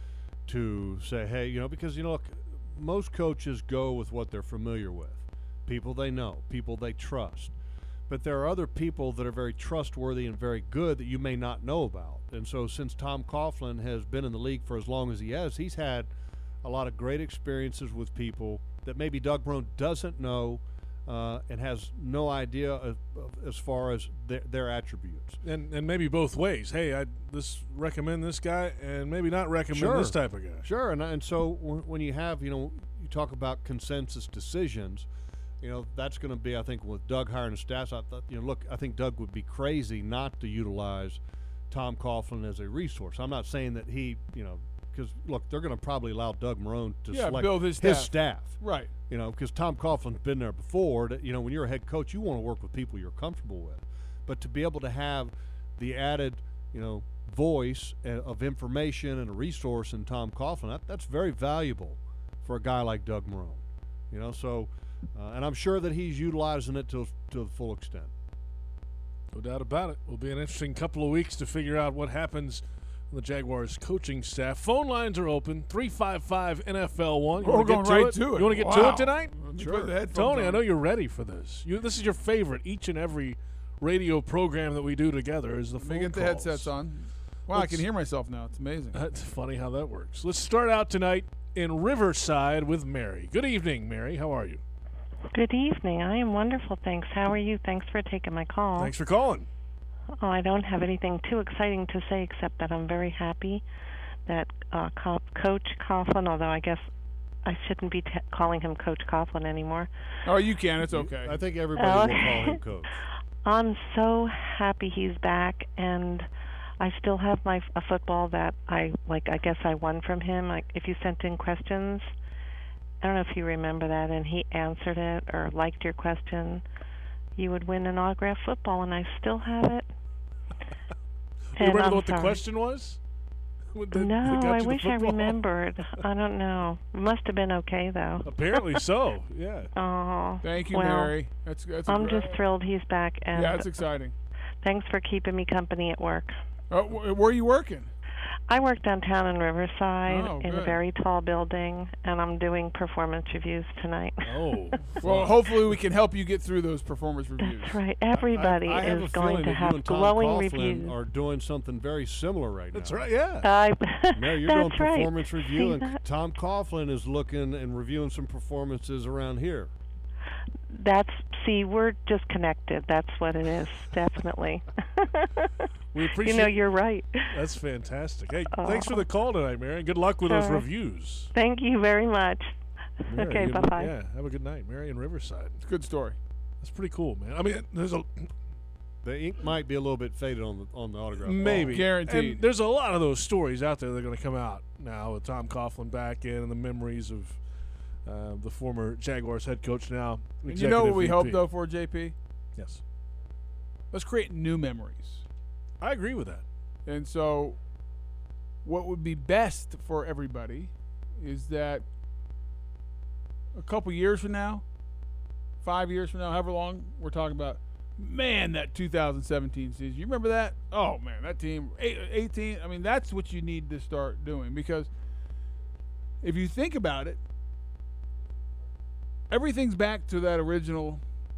[SPEAKER 6] to say, hey, because, look, most coaches go with what they're familiar with, people they know, people they trust. But there are other people that are very trustworthy and very good that you may not know about. And so since Tom Coughlin has been in the league for as long as he has, he's had a lot of great experiences with people that maybe Doug Marrone doesn't know and has no idea of as far as their attributes.
[SPEAKER 5] And maybe both ways. Hey, I recommend this guy and maybe not recommend this type of guy.
[SPEAKER 6] Sure. And so when you have, you talk about consensus decisions, that's going to be, I think, with Doug hiring a staff. I think Doug would be crazy not to utilize Tom Coughlin as a resource. I'm not saying that he, because, look, they're going to probably allow Doug Marrone to select
[SPEAKER 7] build his
[SPEAKER 6] staff.
[SPEAKER 7] Right.
[SPEAKER 6] Because Tom Coughlin's been there before. When you're a head coach, you want to work with people you're comfortable with. But to be able to have the added, voice of information and a resource in Tom Coughlin, that's very valuable for a guy like Doug Marrone. So – and I'm sure that he's utilizing it to the full extent.
[SPEAKER 5] No doubt about it. Will be an interesting couple of weeks to figure out what happens on the Jaguars coaching staff. Phone lines are open, 355-NFL1.
[SPEAKER 7] We're going right to it.
[SPEAKER 5] You want to get to it tonight?
[SPEAKER 7] Sure.
[SPEAKER 5] Tony, I know you're ready for this. This is your favorite. Each and every radio program that we do together is the phone calls.
[SPEAKER 7] Let me get the headsets on. Wow, I can hear myself now. It's amazing.
[SPEAKER 5] That's funny how that works. Let's start out tonight in Riverside with Mary. Good evening, Mary. How are you?
[SPEAKER 17] Good evening. I am wonderful, thanks. How are you? Thanks for taking my call.
[SPEAKER 5] Thanks for calling.
[SPEAKER 17] Oh, I don't have anything too exciting to say except that I'm very happy that Coach Coughlin, although I guess I shouldn't be calling him Coach Coughlin anymore.
[SPEAKER 7] Oh, you can. It's okay.
[SPEAKER 6] I think everybody will call him Coach.
[SPEAKER 17] I'm so happy he's back, and I still have a football that I guess I won from him. If you sent in questions, I don't know if you remember that, and he answered it or liked your question, you would win an autographed football, and I still have it.
[SPEAKER 5] You remember what the question was?
[SPEAKER 17] No, I wish I remembered. I don't know. It must have been okay, though.
[SPEAKER 5] Apparently so, yeah.
[SPEAKER 17] Oh,
[SPEAKER 7] thank you, Mary. That's
[SPEAKER 17] I'm just thrilled he's back. And
[SPEAKER 7] yeah, it's exciting.
[SPEAKER 17] Thanks for keeping me company at work.
[SPEAKER 7] Where are you working?
[SPEAKER 17] I work downtown in Riverside in a very tall building, and I'm doing performance reviews tonight.
[SPEAKER 5] Oh.
[SPEAKER 7] Well, hopefully we can help you get through those performance reviews.
[SPEAKER 17] That's right. Everybody is going to have glowing reviews.
[SPEAKER 6] Are doing something very similar right now.
[SPEAKER 5] That's right, yeah.
[SPEAKER 6] Mary, you're doing performance review, and Tom Coughlin is looking and reviewing some performances around here.
[SPEAKER 17] We're just connected. That's what it is, definitely.
[SPEAKER 5] We appreciate
[SPEAKER 17] you're right.
[SPEAKER 5] That's fantastic. Hey, thanks for the call tonight, Mary. Good luck with those reviews.
[SPEAKER 17] Thank you very much.
[SPEAKER 5] Mary,
[SPEAKER 17] okay, bye-bye.
[SPEAKER 5] Yeah, have a good night. Mary in Riverside.
[SPEAKER 7] It's a good story.
[SPEAKER 5] That's pretty cool, man. I mean,
[SPEAKER 6] the ink might be a little bit faded on the autograph.
[SPEAKER 5] Maybe.
[SPEAKER 7] Guaranteed.
[SPEAKER 5] And there's a lot of those stories out there that are going to come out now with Tom Coughlin back in and the memories of the former Jaguars head coach now.
[SPEAKER 7] You know what we hope, though, for JP?
[SPEAKER 5] Yes.
[SPEAKER 7] Let's create new memories.
[SPEAKER 5] I agree with that.
[SPEAKER 7] And so what would be best for everybody is that a couple years from now, 5 years from now, however long we're talking about, man, that 2017 season, you remember that? Oh, man, that team, 18, I mean, that's what you need to start doing, because if you think about it, everything's back to that original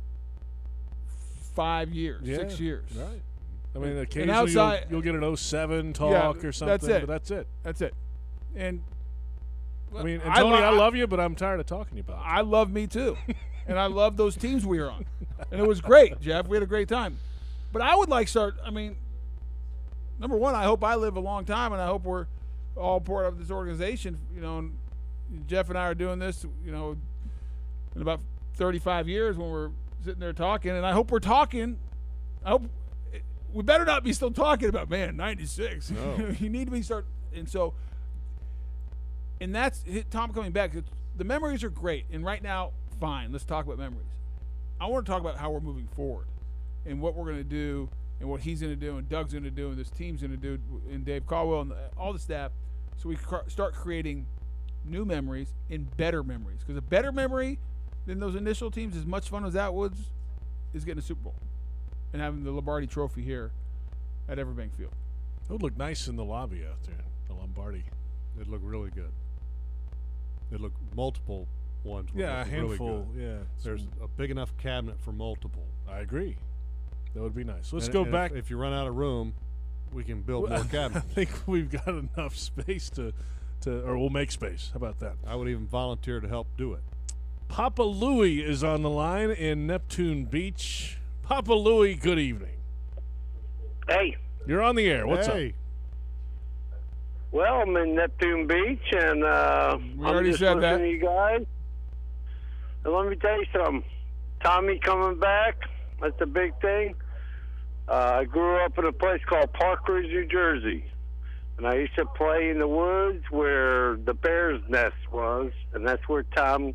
[SPEAKER 7] 5 years, 6 years.
[SPEAKER 5] Right. I mean, occasionally you'll get an 07 talk or something, but that's it.
[SPEAKER 7] That's it. And
[SPEAKER 5] I mean, and Tony, I love you, but I'm tired of talking about it.
[SPEAKER 7] I love me too. And I love those teams we were on. And it was great, Jeff. We had a great time. But I would like number one, I hope I live a long time, and I hope we're all part of this organization. You know, and Jeff and I are doing this, you know, in about 35 years when we're sitting there talking. And I hope we're talking. I hope we better not be still talking about, man, 96.
[SPEAKER 5] No.
[SPEAKER 7] You need to be and that's Tom coming back. The memories are great. And right now, fine, let's talk about memories. I want to talk about how we're moving forward and what we're going to do and what he's going to do and Doug's going to do and this team's going to do and Dave Caldwell and all the staff, so we start creating new memories and better memories. Because a better memory than those initial teams, as much fun as that was, is getting a Super Bowl and having the Lombardi Trophy here at Everbank Field.
[SPEAKER 5] It would look nice in the lobby out there, the Lombardi.
[SPEAKER 6] It'd look really good. It'd look multiple ones.
[SPEAKER 5] Yeah, a handful.
[SPEAKER 6] Really
[SPEAKER 5] yeah,
[SPEAKER 6] there's a big enough cabinet for multiple.
[SPEAKER 5] I agree. That would be nice. Let's go back.
[SPEAKER 6] If you run out of room, we can build more cabinets.
[SPEAKER 5] I think we've got enough space or we'll make space. How about that?
[SPEAKER 6] I would even volunteer to help do it.
[SPEAKER 5] Papa Louie is on the line in Neptune Beach. Papa Louie, good evening.
[SPEAKER 18] Hey.
[SPEAKER 5] You're on the air. What's up?
[SPEAKER 18] Well, I'm in Neptune Beach, and I'm just listening to you guys. And let me tell you something. Tommy coming back, that's a big thing. I grew up in a place called Park Ridge, New Jersey. And I used to play in the woods where the Bear's Nest was, and that's where Tom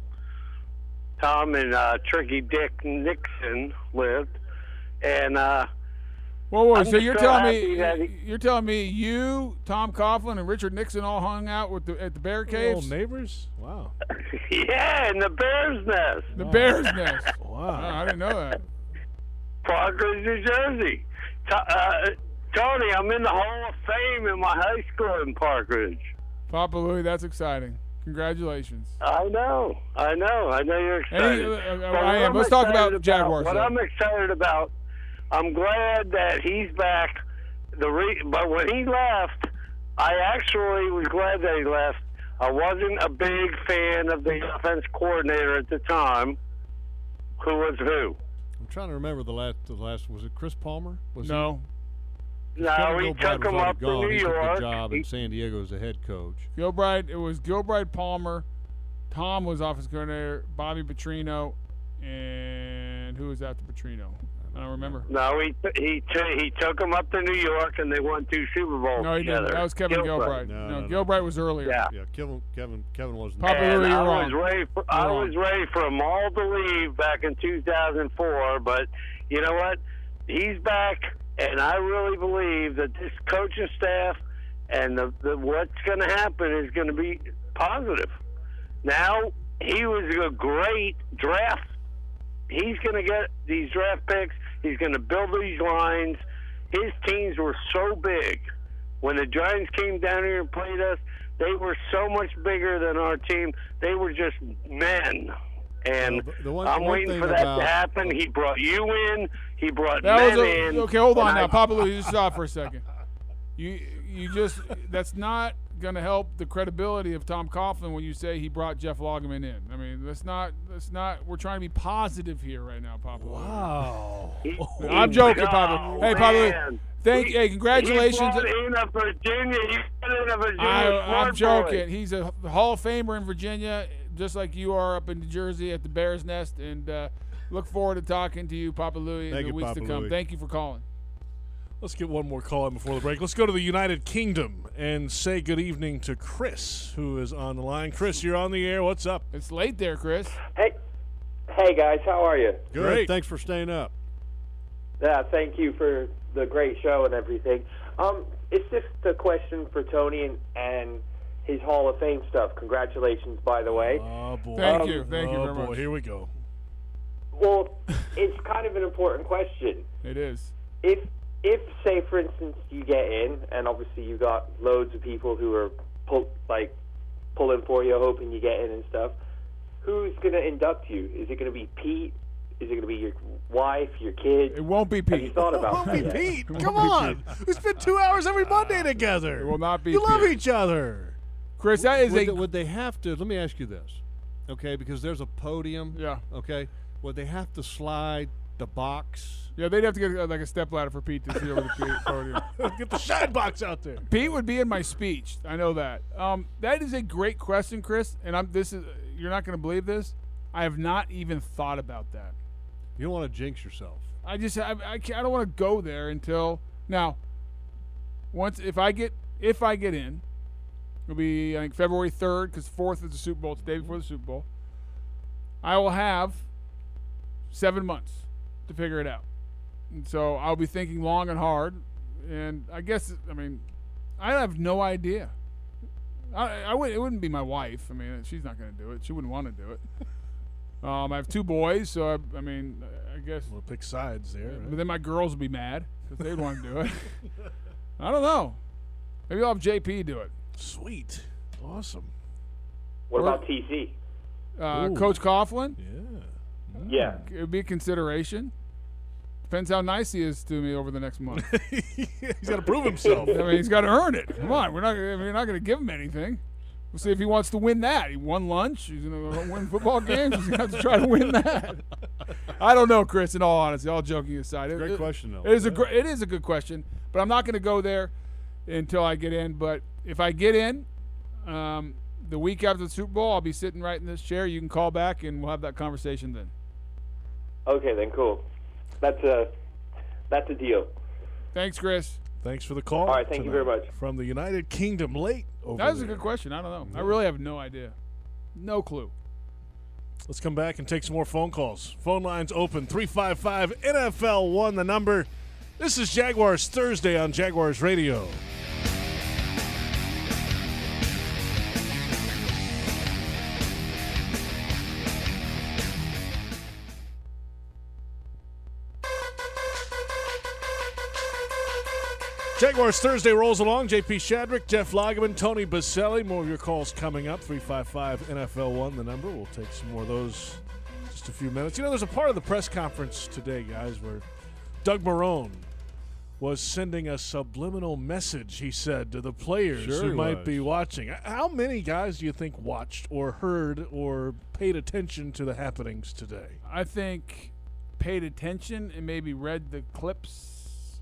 [SPEAKER 18] and Tricky Dick Nixon lived. And
[SPEAKER 7] whoa! So you're telling me you, Tom Coughlin, and Richard Nixon all hung out at the Bear Caves?
[SPEAKER 5] Old neighbors? Wow.
[SPEAKER 18] Yeah, in the Bear's Nest.
[SPEAKER 7] The Bear's Nest.
[SPEAKER 5] Wow.
[SPEAKER 7] I didn't know that.
[SPEAKER 18] Park Ridge, New Jersey. Tony, I'm in the Hall of Fame in my high school in Park Ridge.
[SPEAKER 7] Papa Louie, that's exciting. Congratulations.
[SPEAKER 18] I know you're excited.
[SPEAKER 7] I am. Let's talk about Jaguars.
[SPEAKER 18] What I'm excited about, I'm glad that he's back. But when he left, I actually was glad that he left. I wasn't a big fan of the offense coordinator at the time. Who was who?
[SPEAKER 6] I'm trying to remember the last. Was it Chris Palmer?
[SPEAKER 7] No.
[SPEAKER 18] No, he took him up to New York.
[SPEAKER 6] He took the job in San Diego as a head coach.
[SPEAKER 7] It was Gilbride Palmer. Tom was offense coordinator. Bobby Petrino, and who was after Petrino? I don't remember.
[SPEAKER 18] No, he took him up to New York, and they won 2 Super Bowls.
[SPEAKER 7] No, he
[SPEAKER 18] together.
[SPEAKER 7] didn't. That was Kevin Gilbride.
[SPEAKER 6] No,
[SPEAKER 7] Gilbride was earlier.
[SPEAKER 18] Yeah,
[SPEAKER 6] Kevin wasn't.
[SPEAKER 7] Papa Louie, you're wrong.
[SPEAKER 18] I was ready for them all to leave back in 2004, but you know what? He's back, and I really believe that this coaching staff and the what's going to happen is going to be positive. Now, he was a great draft. He's going to get these draft picks. He's going to build these lines. His teams were so big. When the Giants came down here and played us, they were so much bigger than our team. They were just men. And I'm waiting for that to happen. He brought you in. He brought men in.
[SPEAKER 7] Okay, hold on now. Papa Louie, just stop for a second. That's not going to help the credibility of Tom Coughlin when you say he brought Jeff Lageman in. I mean, that's not. We're trying to be positive here right now, Papa.
[SPEAKER 5] Wow.
[SPEAKER 7] I'm joking, Papa. Hey, Papa. Hey, congratulations.
[SPEAKER 18] He brought in a Virginia.
[SPEAKER 7] I'm joking. He's a Hall of Famer in Virginia, just like you are up in New Jersey at the Bear's Nest. And look forward to talking to you, Papa Louie, in the weeks to come. Thank you for calling.
[SPEAKER 5] Let's get one more call in before the break. Let's go to the United Kingdom and say good evening to Chris, who is on the line. Chris, you're on the air. What's up?
[SPEAKER 7] It's late there, Chris.
[SPEAKER 19] Hey guys, how are you?
[SPEAKER 6] Good. Great. Thanks for staying up.
[SPEAKER 19] Yeah, thank you for the great show and everything. It's just a question for Tony and his Hall of Fame stuff. Congratulations, by the way.
[SPEAKER 5] Oh, boy.
[SPEAKER 7] Thank you very much.
[SPEAKER 5] Here we go.
[SPEAKER 19] Well, it's kind of an important question.
[SPEAKER 7] It is.
[SPEAKER 19] If say, for instance, you get in, and obviously you got loads of people who are pulling for you, hoping you get in and stuff, who's going to induct you? Is it going to be Pete? Is it going to be your wife, your kids?
[SPEAKER 7] It won't be Pete.
[SPEAKER 19] Have you thought about that?
[SPEAKER 5] It won't be Pete. Come on. We spend 2 hours every Monday together.
[SPEAKER 7] It will not be
[SPEAKER 5] You
[SPEAKER 7] Pete.
[SPEAKER 5] love each other.
[SPEAKER 7] Chris, that is
[SPEAKER 6] would they have to, let me ask you this, okay, because there's a podium.
[SPEAKER 7] Yeah.
[SPEAKER 6] Okay. Would they have to slide the box?
[SPEAKER 7] Yeah, they'd have to get like a stepladder for Pete to see over the podium.
[SPEAKER 5] Get the shine box out there.
[SPEAKER 7] Pete would be in my speech. I know that. That is a great question, Chris, and you're not going to believe this. I have not even thought about that.
[SPEAKER 6] You don't want to jinx yourself.
[SPEAKER 7] I don't want to go there until now. If I get in, it'll be I think February 3rd because 4th is the Super Bowl. It's the day before the Super Bowl. I will have 7 months to figure it out, and so I'll be thinking long and hard. And I guess I have no idea. It wouldn't be my wife. I mean, she's not going to do it. She wouldn't want to do it. I have 2 boys, so I guess
[SPEAKER 5] we'll pick sides there. Right?
[SPEAKER 7] But then my girls would be mad because they'd want to do it. I don't know. Maybe I'll have JP do it.
[SPEAKER 5] Sweet, awesome.
[SPEAKER 19] What about TC?
[SPEAKER 7] Coach Coughlin?
[SPEAKER 19] Yeah.
[SPEAKER 7] It would be a consideration. Depends how nice he is to me over the next month.
[SPEAKER 5] He's got to prove himself.
[SPEAKER 7] He's got to earn it. Come on, we're not going to give him anything. We'll see if he wants to win that. He won lunch. He's going to win football games. He's going to have to try to win that. I don't know, Chris. In all honesty, all joking aside,
[SPEAKER 6] great question though.
[SPEAKER 7] It is a good question, but I'm not going to go there until I get in. But if I get in, the week after the Super Bowl, I'll be sitting right in this chair. You can call back, and we'll have that conversation then.
[SPEAKER 19] Okay, then cool. That's a deal.
[SPEAKER 7] Thanks, Chris.
[SPEAKER 5] Thanks for the call.
[SPEAKER 19] All right, thank you very much.
[SPEAKER 5] From the United Kingdom, late over
[SPEAKER 7] That was
[SPEAKER 5] there.
[SPEAKER 7] a good question. I don't know. I really have no idea. No clue.
[SPEAKER 5] Let's come back and take some more phone calls. Phone lines open, 355 NFL 1, the number. This is Jaguars Thursday on Jaguars Radio. Jaguars Thursday rolls along. JP Shadrick, Jeff Lageman, Tony Baselli. More of your calls coming up. 355 NFL 1, the number. We'll take some more of those in just a few minutes. You know, there's a part of the press conference today, guys, where Doug Marrone was sending a subliminal message, he said, to the players who might be watching. How many guys do you think watched or heard or paid attention to the happenings today?
[SPEAKER 7] I think paid attention and maybe read the clips.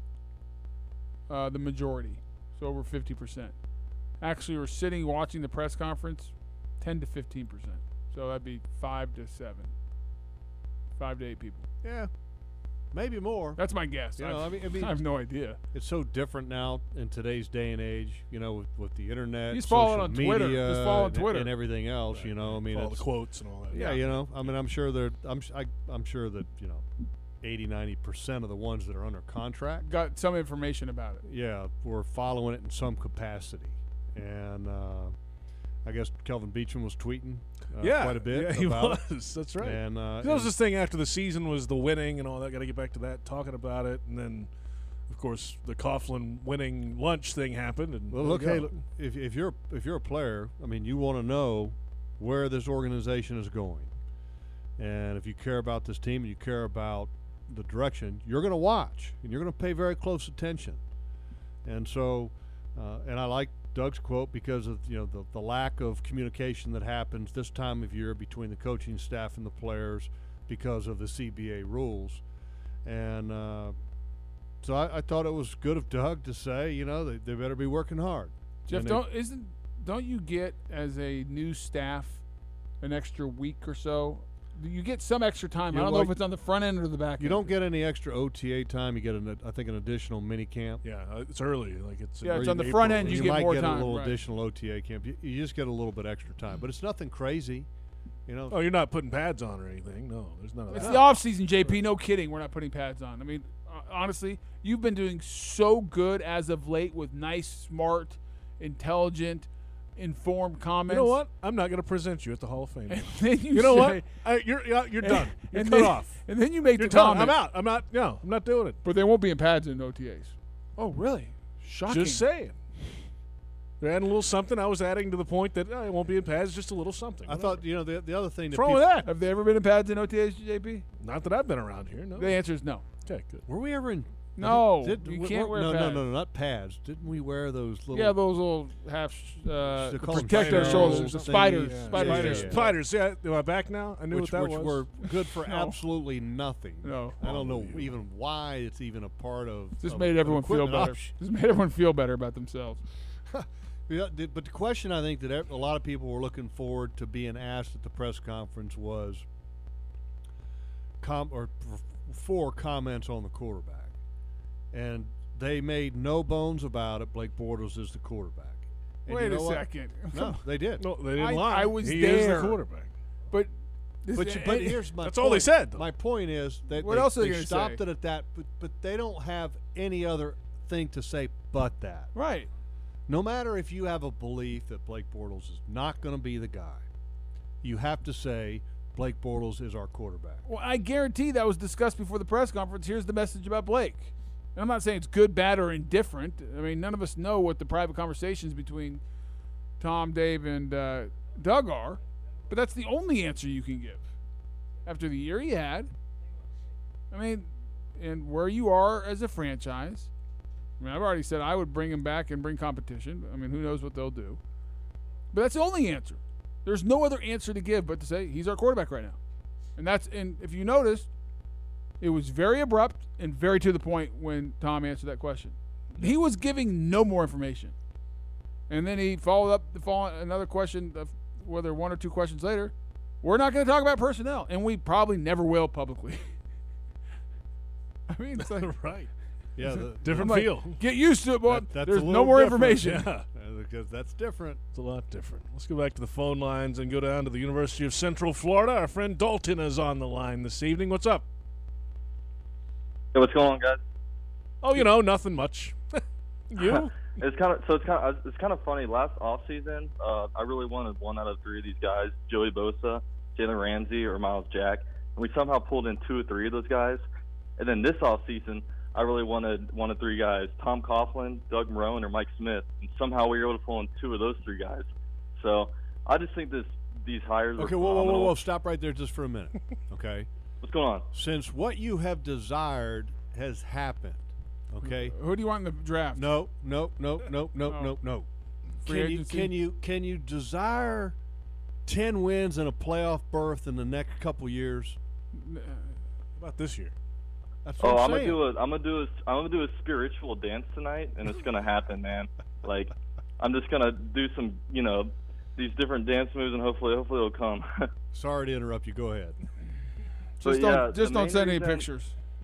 [SPEAKER 7] The majority, so over 50%. Actually, we're sitting watching the press conference, 10 to 15%. So that'd be 5 to 7, 5 to 8 people.
[SPEAKER 6] Yeah, maybe more.
[SPEAKER 7] That's my guess. I have no idea.
[SPEAKER 6] It's so different now in today's day and age. You know, with the internet,
[SPEAKER 7] Just follow it on
[SPEAKER 6] social
[SPEAKER 7] Twitter.
[SPEAKER 6] media,
[SPEAKER 7] Just follow on Twitter
[SPEAKER 6] and everything else. You know, I mean,
[SPEAKER 5] all the quotes and all that.
[SPEAKER 6] Yeah, you know, I mean, I'm sure I'm sure that 80-90% of the ones that are under contract
[SPEAKER 7] got some information about it.
[SPEAKER 6] Yeah, we're following it in some capacity, and I guess Kelvin Beachum was tweeting quite a bit.
[SPEAKER 5] Yeah, he
[SPEAKER 6] about
[SPEAKER 5] was. That's right.
[SPEAKER 6] And
[SPEAKER 5] that was this thing after the season was the winning and all that. Got to get back to that, talking about it, and then, of course, the Coughlin winning lunch thing happened. And
[SPEAKER 6] well, look, if you're a player, I mean, you want to know where this organization is going, and if you care about this team and you care about the direction, you're going to watch and you're going to pay very close attention. And so and I like Doug's quote because of the lack of communication that happens this time of year between the coaching staff and the players because of the CBA rules. And so I thought it was good of Doug to say they better be working hard.
[SPEAKER 7] Jeff, don't you get as a new staff an extra week or so? You get some extra time. I don't know if it's on the front end or the back end.
[SPEAKER 6] You don't get any extra OTA time. You get, I think, an additional mini camp.
[SPEAKER 5] Yeah, it's early.
[SPEAKER 7] It's on the front end. You get
[SPEAKER 6] might
[SPEAKER 7] more
[SPEAKER 6] get
[SPEAKER 7] time.
[SPEAKER 6] A little additional OTA camp. You just get a little bit extra time, but it's nothing crazy.
[SPEAKER 5] Oh, you're not putting pads on or anything. No, there's none of that.
[SPEAKER 7] It's the off season, JP. No kidding. We're not putting pads on. I mean, honestly, you've been doing so good as of late with nice, smart, intelligent informed comments.
[SPEAKER 5] You know what? I'm not going to present you at the Hall of Fame.
[SPEAKER 7] And then
[SPEAKER 5] you know what? You're done. You're cut off.
[SPEAKER 7] And then you make
[SPEAKER 5] You're
[SPEAKER 7] the
[SPEAKER 5] done.
[SPEAKER 7] comment.
[SPEAKER 5] I'm out. I'm not. No, I'm not doing it.
[SPEAKER 7] But they won't be in pads in OTAs.
[SPEAKER 5] Oh, really?
[SPEAKER 7] Shocking.
[SPEAKER 5] Just saying. They're adding a little something. I was adding to the point that it won't be in pads, just a little something.
[SPEAKER 6] I thought, the other thing.
[SPEAKER 5] What's wrong with that?
[SPEAKER 7] Have they ever been in pads in OTAs, JP?
[SPEAKER 5] Not that I've been around here, no.
[SPEAKER 7] The answer is no.
[SPEAKER 5] Okay, good.
[SPEAKER 6] Were we ever in?
[SPEAKER 7] No, you can't wear pads.
[SPEAKER 6] No, not pads. Didn't we wear those little?
[SPEAKER 7] Yeah, those little half
[SPEAKER 6] They're called
[SPEAKER 7] protect our shoulders. The spiders.
[SPEAKER 6] Yeah.
[SPEAKER 5] Spiders. Yeah, am I back now? I knew
[SPEAKER 6] which
[SPEAKER 5] what that was.
[SPEAKER 6] were good for absolutely nothing.
[SPEAKER 7] No,
[SPEAKER 6] I don't know even why it's even a part of.
[SPEAKER 7] This made everyone feel better. This made everyone feel better about themselves.
[SPEAKER 6] Yeah, but the question I think that a lot of people were looking forward to being asked at the press conference was four comments on the quarterback, and they made no bones about it. Blake Bortles is the quarterback. And
[SPEAKER 7] Wait a second.
[SPEAKER 6] No, they did.
[SPEAKER 5] No, they didn't lie.
[SPEAKER 7] I was
[SPEAKER 5] he
[SPEAKER 7] there.
[SPEAKER 5] Is the quarterback.
[SPEAKER 7] But
[SPEAKER 6] here's my.
[SPEAKER 5] That's
[SPEAKER 6] point.
[SPEAKER 5] all they said. Though.
[SPEAKER 6] My point is that
[SPEAKER 7] what else are they
[SPEAKER 6] stopped
[SPEAKER 7] say?
[SPEAKER 6] it at that, but they don't have any other thing to say but that.
[SPEAKER 7] Right.
[SPEAKER 6] No matter if you have a belief that Blake Bortles is not going to be the guy, you have to say Blake Bortles is our quarterback.
[SPEAKER 7] Well, I guarantee that was discussed before the press conference. Here's the message about Blake. And I'm not saying it's good, bad, or indifferent. I mean, none of us know what the private conversations between Tom, Dave, and Doug are, but that's the only answer you can give. After the year he had, I mean, and where you are as a franchise, I mean, I've already said I would bring him back and bring competition. I mean, who knows what they'll do. But that's the only answer. There's no other answer to give but to say he's our quarterback right now. And if you noticed, it was very abrupt and very to the point when Tom answered that question. He was giving no more information. And then he followed up another question, whether one or two questions later. We're not going to talk about personnel, and we probably never will publicly. I mean, it's like
[SPEAKER 5] right.
[SPEAKER 6] Yeah,
[SPEAKER 5] different feel.
[SPEAKER 7] Get used to it, boy.
[SPEAKER 6] There's
[SPEAKER 7] no more information.
[SPEAKER 6] Yeah, because that's different.
[SPEAKER 5] It's a lot different. Let's go back to the phone lines and go down to the University of Central Florida. Our friend Dalton is on the line this evening. What's up?
[SPEAKER 20] Hey, what's going on, guys?
[SPEAKER 5] Oh, nothing much. You?
[SPEAKER 20] It's kind of funny. Last offseason, I really wanted one out of three of these guys: Joey Bosa, Jalen Ramsey, or Miles Jack, and we somehow pulled in two or three of those guys. And then this offseason, I really wanted one of three guys: Tom Coughlin, Doug Marrone, or Mike Smith, and somehow we were able to pull in two of those three guys. So I just think these hires.
[SPEAKER 6] Okay,
[SPEAKER 20] are
[SPEAKER 6] whoa! Stop right there just for a minute. Okay.
[SPEAKER 20] What's going on?
[SPEAKER 6] Since what you have desired has happened. Okay.
[SPEAKER 7] Who do you want in the draft?
[SPEAKER 6] No.
[SPEAKER 7] Free agency?
[SPEAKER 6] Can you desire 10 wins and a playoff berth in the next couple years?
[SPEAKER 5] How about this year?
[SPEAKER 6] That's what I'm saying.
[SPEAKER 20] I'm gonna do a spiritual dance tonight, and it's gonna happen, man. Like, I'm just gonna do some, these different dance moves, and hopefully it'll come.
[SPEAKER 6] Sorry to interrupt you. Go ahead.
[SPEAKER 7] Just don't send any pictures.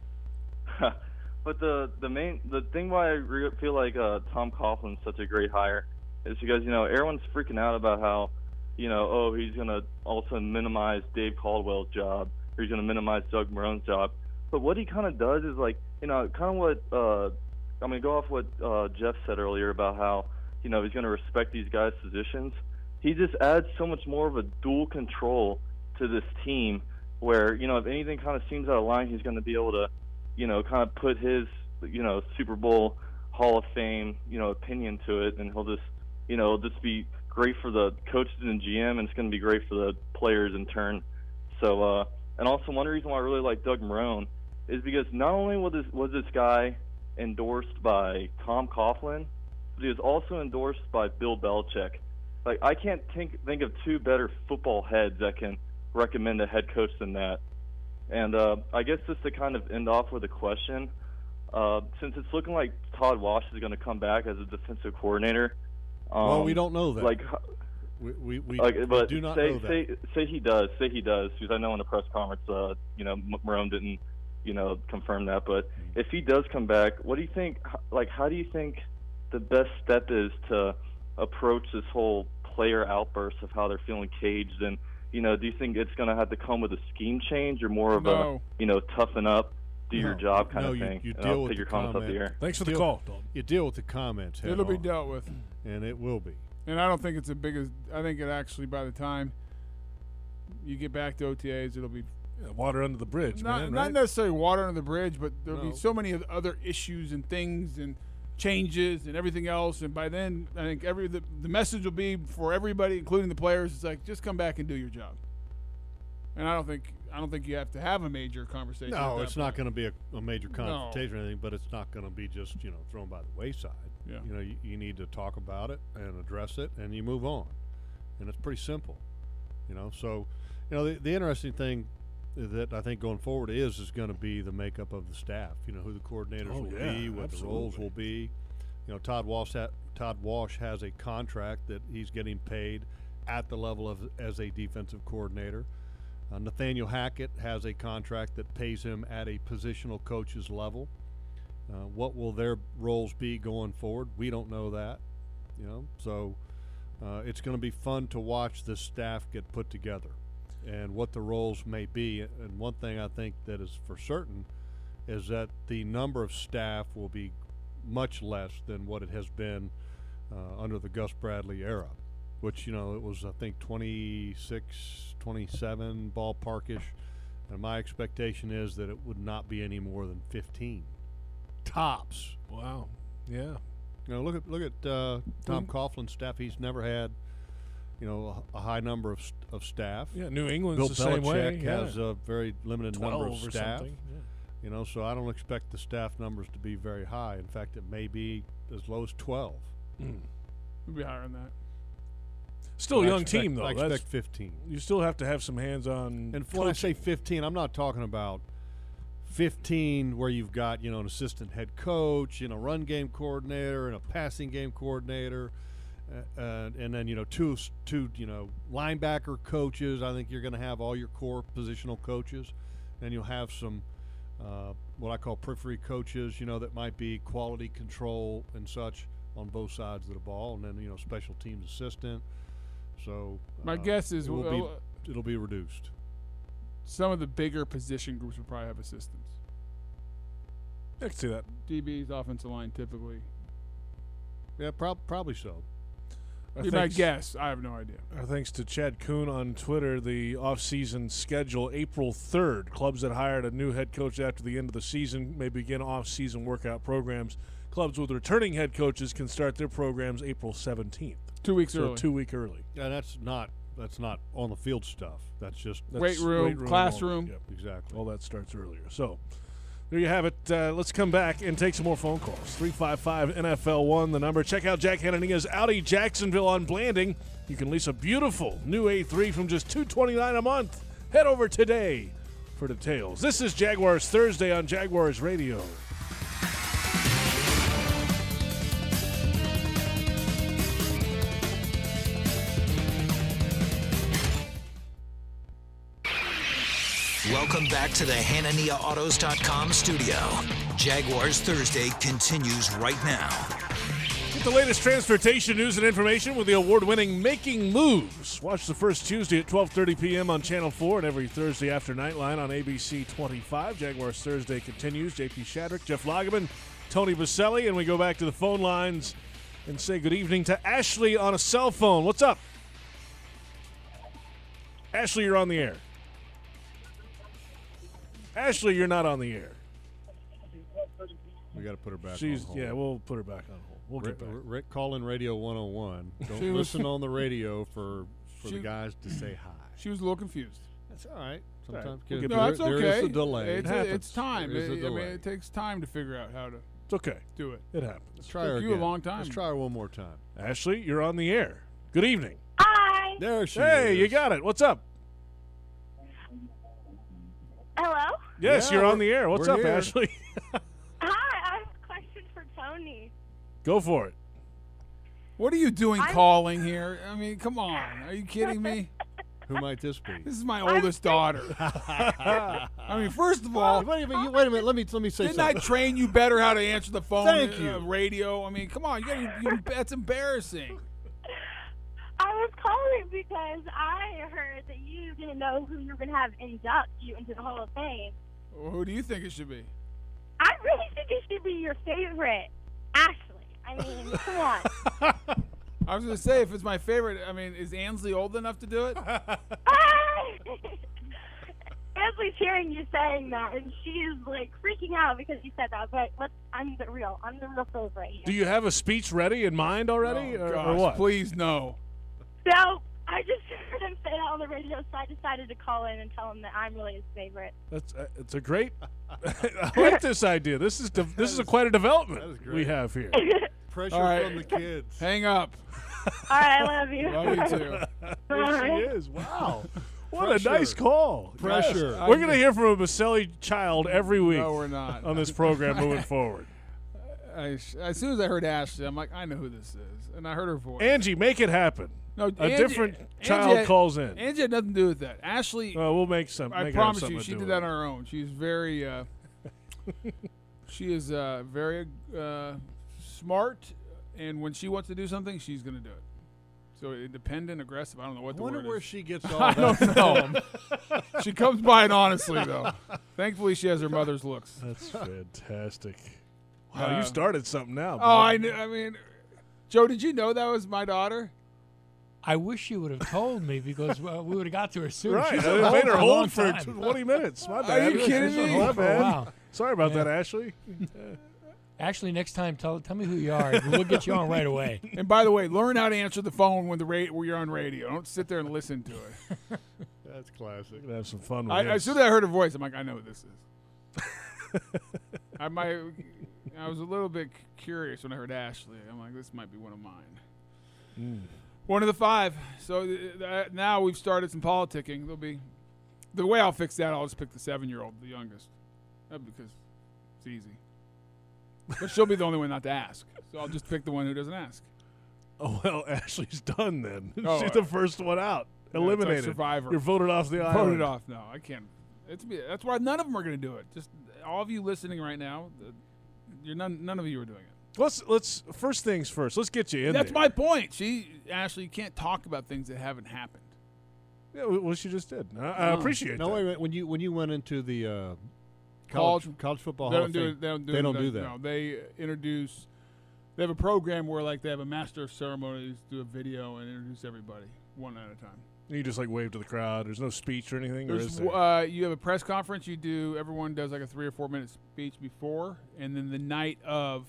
[SPEAKER 20] But the thing why I feel like Tom Coughlin's such a great hire is because everyone's freaking out about how he's gonna also minimize Dave Caldwell's job, or he's gonna minimize Doug Marrone's job. But what he kind of does is kind of what I'm gonna go off what Jeff said earlier about how he's gonna respect these guys' positions. He just adds so much more of a dual control to this team, where if anything kind of seems out of line, he's gonna be able to kind of put his, Super Bowl Hall of Fame, opinion to it, and he'll just be great for the coaches and GM, and it's going to be great for the players in turn. So, and also one reason why I really like Doug Marrone is because not only was this guy endorsed by Tom Coughlin, but he was also endorsed by Bill Belichick. Like, I can't think of two better football heads that can recommend a head coach than that. And I guess just to kind of end off with a question, since it's looking like Todd Wash is going to come back as a defensive coordinator.
[SPEAKER 6] Well, we don't know that. We do not know that.
[SPEAKER 20] Say he does, because I know in the press conference, Marrone didn't, confirm that. But if he does come back, what do you think? How do you think the best step is to approach this whole player outburst of how they're feeling caged? And do you think it's going to have to come with a scheme change, or more of a toughen up, do your job kind of thing?
[SPEAKER 6] You deal with
[SPEAKER 20] your comments up the air.
[SPEAKER 5] Thanks for the call, Dalton.
[SPEAKER 6] You deal with the comments.
[SPEAKER 7] It'll be dealt with,
[SPEAKER 6] and it will be.
[SPEAKER 7] And I don't think it's I think it actually, by the time you get back to OTAs, it'll be
[SPEAKER 5] water under the bridge,
[SPEAKER 7] not
[SPEAKER 5] right?
[SPEAKER 7] necessarily water under the bridge, but there'll be so many other issues and things and changes and everything else. And by then, I think the message will be for everybody, including the players. It's like, just come back and do your job. And I don't think you have to have a major conversation.
[SPEAKER 6] No, it's not going to be a major confrontation or anything, but it's not going to be just thrown by the wayside.
[SPEAKER 7] Yeah.
[SPEAKER 6] You need to talk about it and address it, and you move on, and it's pretty simple. So the interesting thing that I think going forward is going to be the makeup of the staff. Who the coordinators will be, what the roles will be. Todd Walsh has a contract that he's getting paid at the level as a defensive coordinator. Nathaniel Hackett has a contract that pays him at a positional coach's level. What will their roles be going forward? We don't know that. So it's going to be fun to watch this staff get put together and what the roles may be. And one thing I think that is for certain is that the number of staff will be much less than what it has been under the Gus Bradley era, which, it was, I think, 26, 27 ballparkish. And my expectation is that it would not be any more than 15 tops.
[SPEAKER 5] Wow. Yeah.
[SPEAKER 6] Look at Tom Coughlin's staff. He's never had, a high number of staff.
[SPEAKER 5] Yeah, New England's
[SPEAKER 6] Bill
[SPEAKER 5] the same way.
[SPEAKER 6] Belichick has a very limited number of staff.
[SPEAKER 5] Yeah.
[SPEAKER 6] So I don't expect the staff numbers to be very high. In fact, it may be as low as 12.
[SPEAKER 7] We'll be higher than that.
[SPEAKER 5] Still a young team, though.
[SPEAKER 6] I expect 15.
[SPEAKER 5] You still have to have some hands-on.
[SPEAKER 6] And when I say 15, I'm not talking about 15 where you've got, an assistant head coach, a run game coordinator, and a passing game coordinator, and then, two linebacker coaches. I think you're going to have all your core positional coaches. And you'll have some what I call periphery coaches, that might be quality control and such on both sides of the ball, and then, special teams assistant. So
[SPEAKER 7] my guess is
[SPEAKER 6] it'll be reduced.
[SPEAKER 7] Some of the bigger position groups will probably have assistants.
[SPEAKER 5] I can see that.
[SPEAKER 7] DB's offensive line typically.
[SPEAKER 6] Yeah, probably so.
[SPEAKER 7] My guess. I have no idea.
[SPEAKER 5] Thanks to Chad Kuhn on Twitter, the off-season schedule, April 3rd. Clubs that hired a new head coach after the end of the season may begin off-season workout programs. Clubs with returning head coaches can start their programs April 17th.
[SPEAKER 7] 2 weeks early.
[SPEAKER 5] 2 week early.
[SPEAKER 6] Yeah, that's not on the field stuff. That's just
[SPEAKER 7] weight room, classroom.
[SPEAKER 5] Yep.
[SPEAKER 6] Exactly.
[SPEAKER 5] All that starts earlier. So there you have it. Let's come back and take some more phone calls. 355-NFL-1, the number. Check out Jack Hanania's Audi Jacksonville on Blanding. You can lease a beautiful new A3 from just $229 a month. Head over today for details. This is Jaguars Thursday on Jaguars Radio.
[SPEAKER 1] Welcome back to the HananiaAutos.com studio. Jaguars Thursday continues right now.
[SPEAKER 5] Get the latest transportation news and information with the award-winning Making Moves. Watch the first Tuesday at 12:30 p.m. on Channel 4 and every Thursday after Nightline on ABC 25. Jaguars Thursday continues. JP Shadrick, Jeff Lageman, Tony Baselli, and we go back to the phone lines and say good evening to Ashley on a cell phone. What's up? Ashley, you're on the air. Ashley, you're not on the air.
[SPEAKER 6] We got to put her back on hold.
[SPEAKER 5] Yeah, we'll put her back on hold. We'll get back.
[SPEAKER 6] Rick, call in Radio 101. Don't listen on the radio for the guys to say hi.
[SPEAKER 7] She was a little confused.
[SPEAKER 6] That's all right. Sometimes
[SPEAKER 7] that's okay.
[SPEAKER 6] There is a delay.
[SPEAKER 7] It's time. It takes time to figure out how to do it.
[SPEAKER 5] It happens.
[SPEAKER 6] Let's try her again.
[SPEAKER 7] You a long time.
[SPEAKER 6] Let's try her one more time.
[SPEAKER 5] Ashley, you're on the air. Good evening.
[SPEAKER 21] Hi.
[SPEAKER 6] There she is.
[SPEAKER 5] Hey, you got it. What's up?
[SPEAKER 21] Hello?
[SPEAKER 5] Yes, you're on the air. What's up,
[SPEAKER 6] here.
[SPEAKER 5] Ashley?
[SPEAKER 21] Hi, I have a question for Tony.
[SPEAKER 5] Go for it.
[SPEAKER 7] What are you doing calling here? I mean, come on. Are you kidding me?
[SPEAKER 6] Who might this be?
[SPEAKER 7] This is my oldest daughter. I mean, first of all,
[SPEAKER 6] wait a minute. Let me say something.
[SPEAKER 7] Didn't I train you better how to answer the phone?
[SPEAKER 6] Thank you.
[SPEAKER 7] Radio. I mean, come on. That's embarrassing.
[SPEAKER 21] I was calling because I heard that you didn't know who you were going to have induct you into the Hall of Fame.
[SPEAKER 7] Well, who do you think it should be?
[SPEAKER 21] I really think it should be your favorite, Ashley. I mean, come on.
[SPEAKER 7] I was going to say, if it's my favorite, I mean, is Ansley old enough to do it?
[SPEAKER 21] Ansley's hearing you saying that, and she's like freaking out because you said that. But I'm the real favorite here.
[SPEAKER 5] Do you have a speech ready in mind already, or what?
[SPEAKER 7] Please, no.
[SPEAKER 21] No, I just heard him say that on the radio, so I decided to call in and tell him that I'm really his favorite.
[SPEAKER 5] It's a great. I like this idea. This is quite a development we have here.
[SPEAKER 6] Pressure from the kids.
[SPEAKER 7] Hang up.
[SPEAKER 21] All right, I love you.
[SPEAKER 7] Love you too.
[SPEAKER 5] There she is. Wow. What a nice call.
[SPEAKER 6] Pressure.
[SPEAKER 5] Yes. We're going to hear from a Baselli child every week.
[SPEAKER 7] No, we're not.
[SPEAKER 5] On this program moving forward.
[SPEAKER 7] As soon as I heard Ashley, I'm like, I know who this is. And I heard her voice.
[SPEAKER 5] Angie, make it happen.
[SPEAKER 7] No,
[SPEAKER 5] a different child calls in.
[SPEAKER 7] Angie had nothing to do with that. Ashley.
[SPEAKER 5] We'll make some.
[SPEAKER 7] I promise you, she did that on her own. She's very. She is very smart, and when she wants to do something, she's going to do it. So independent, aggressive. I don't know what the word is.
[SPEAKER 6] I wonder where she gets all
[SPEAKER 7] I
[SPEAKER 6] that
[SPEAKER 7] don't know. She comes by it honestly, though. Thankfully, she has her mother's looks.
[SPEAKER 5] That's fantastic. Wow, you started something now.
[SPEAKER 7] Oh, I knew. I mean, Joe, did you know that was my daughter?
[SPEAKER 8] I wish you would have told me because we would have got to her soon.
[SPEAKER 5] Right,
[SPEAKER 8] She's
[SPEAKER 5] I made her hold for
[SPEAKER 8] time.
[SPEAKER 5] 20 minutes. My bad.
[SPEAKER 7] Are you kidding me?
[SPEAKER 5] My bad.
[SPEAKER 8] Wow.
[SPEAKER 5] Sorry about that, Ashley.
[SPEAKER 8] Ashley, next time, tell me who you are. We'll get you on right away.
[SPEAKER 7] And by the way, learn how to answer the phone when you're on radio. Don't sit there and listen to it.
[SPEAKER 6] That's classic.
[SPEAKER 5] Gonna have some fun with
[SPEAKER 7] As soon as I heard her voice, I'm like, I know who this is. I was a little bit curious when I heard Ashley. I'm like, this might be one of mine. One of the 5. So now we've started some politicking. There'll be the way I'll fix that. I'll just pick the 7-year-old, the youngest, because it's easy. But she'll be the only one not to ask. So I'll just pick the one who doesn't ask.
[SPEAKER 5] Oh, well, Ashley's done then.
[SPEAKER 7] Oh,
[SPEAKER 5] She's the first one out. Eliminated.
[SPEAKER 7] It's like Survivor.
[SPEAKER 5] You're voted off the island.
[SPEAKER 7] Voted off. No, I can't. That's why none of them are going to do it. Just all of you listening right now, none of you are doing it.
[SPEAKER 5] Let's first things first. Let's get you in
[SPEAKER 7] That's
[SPEAKER 5] there.
[SPEAKER 7] my point. Ashley, you can't talk about things that haven't happened.
[SPEAKER 5] Yeah, well, she just did. I appreciate that.
[SPEAKER 6] No, wait a minute. When you went into the college football
[SPEAKER 7] they
[SPEAKER 6] Hall
[SPEAKER 7] don't
[SPEAKER 6] of Fame,
[SPEAKER 7] they don't do
[SPEAKER 6] that.
[SPEAKER 7] No, they introduce. They have a program where they have a master of ceremonies, do a video, and introduce everybody one at a time.
[SPEAKER 5] You just wave to the crowd. There's no speech or anything. Or is
[SPEAKER 7] there?
[SPEAKER 5] there?
[SPEAKER 7] You have a press conference. Everyone does like a 3 or 4 minute speech before, and then the night of.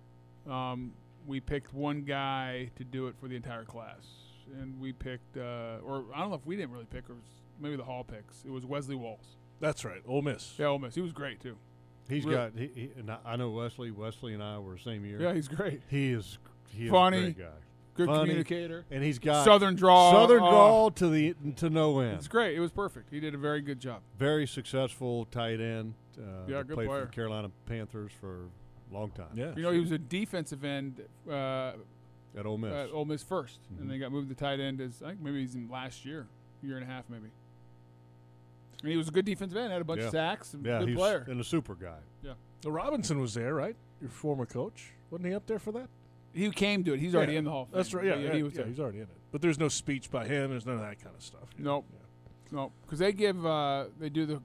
[SPEAKER 7] We picked one guy to do it for the entire class, and we picked, or I don't know if we didn't really pick, or maybe the Hall picks. It was Wesley Walls.
[SPEAKER 5] That's right, Ole Miss.
[SPEAKER 7] Yeah, Ole Miss. He was great too.
[SPEAKER 6] He I know Wesley. Wesley and I were the same year.
[SPEAKER 7] Yeah, he's great.
[SPEAKER 6] He is
[SPEAKER 7] funny,
[SPEAKER 6] a great guy.
[SPEAKER 7] Good communicator,
[SPEAKER 6] and he's got
[SPEAKER 7] Southern drawl
[SPEAKER 6] to no end.
[SPEAKER 7] It's great. It was perfect. He did a very good job.
[SPEAKER 6] Very successful tight end.
[SPEAKER 7] Good
[SPEAKER 6] played
[SPEAKER 7] player.
[SPEAKER 6] for the Carolina Panthers for long time.
[SPEAKER 7] Yeah, he was a defensive end
[SPEAKER 6] at Ole Miss.
[SPEAKER 7] At Ole Miss first, and they got moved to tight end as I think maybe he's in last year and a half maybe. And he was a good defensive end, had a bunch of sacks, and good player,
[SPEAKER 6] and a super guy.
[SPEAKER 7] Yeah,
[SPEAKER 5] the Robinson was there, right? Your former coach, wasn't he up there for that?
[SPEAKER 7] He came to it. He's already in the Hall of Fame.
[SPEAKER 5] That's right. Yeah,
[SPEAKER 7] he was there.
[SPEAKER 5] He's already in it. But there's no speech by him. There's none of that kind of stuff.
[SPEAKER 7] Nope. Nope. Because they give they do the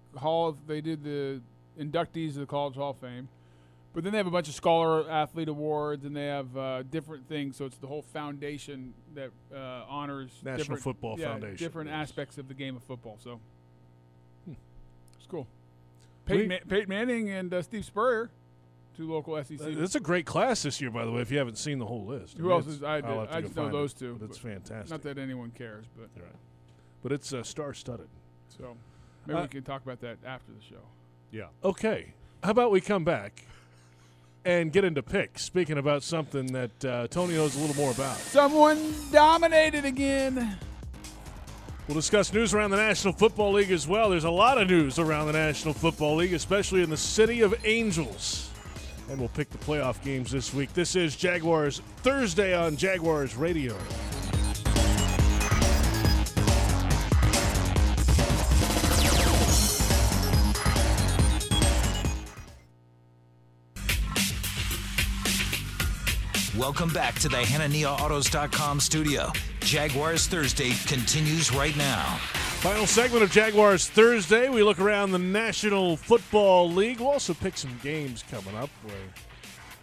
[SPEAKER 7] inductees of the College Hall of Fame. But then they have a bunch of scholar athlete awards, and they have different things. So it's the whole foundation that honors
[SPEAKER 5] National Football Foundation.
[SPEAKER 7] Different aspects of the game of football. So it's cool. Peyton Manning and Steve Spurrier, 2 local SEC.
[SPEAKER 5] It's a great class this year, by the way. If you haven't seen the whole list,
[SPEAKER 7] who else is? I just know those 2.
[SPEAKER 5] But it's fantastic.
[SPEAKER 7] Not that anyone cares, but
[SPEAKER 5] but it's star-studded.
[SPEAKER 7] So maybe we can talk about that after the show.
[SPEAKER 6] Yeah.
[SPEAKER 5] Okay. How about we come back and get into picks, speaking about something that Tony knows a little more about.
[SPEAKER 7] Someone dominated again.
[SPEAKER 5] We'll discuss news around the National Football League as well. There's a lot of news around the National Football League, especially in the city of Angels. And we'll pick the playoff games this week. This is Jaguars Thursday on Jaguars Radio.
[SPEAKER 1] Welcome back to the HananiaAutos.com studio. Jaguars Thursday continues right now.
[SPEAKER 5] Final segment of Jaguars Thursday. We look around the National Football League. We'll also pick some games coming up where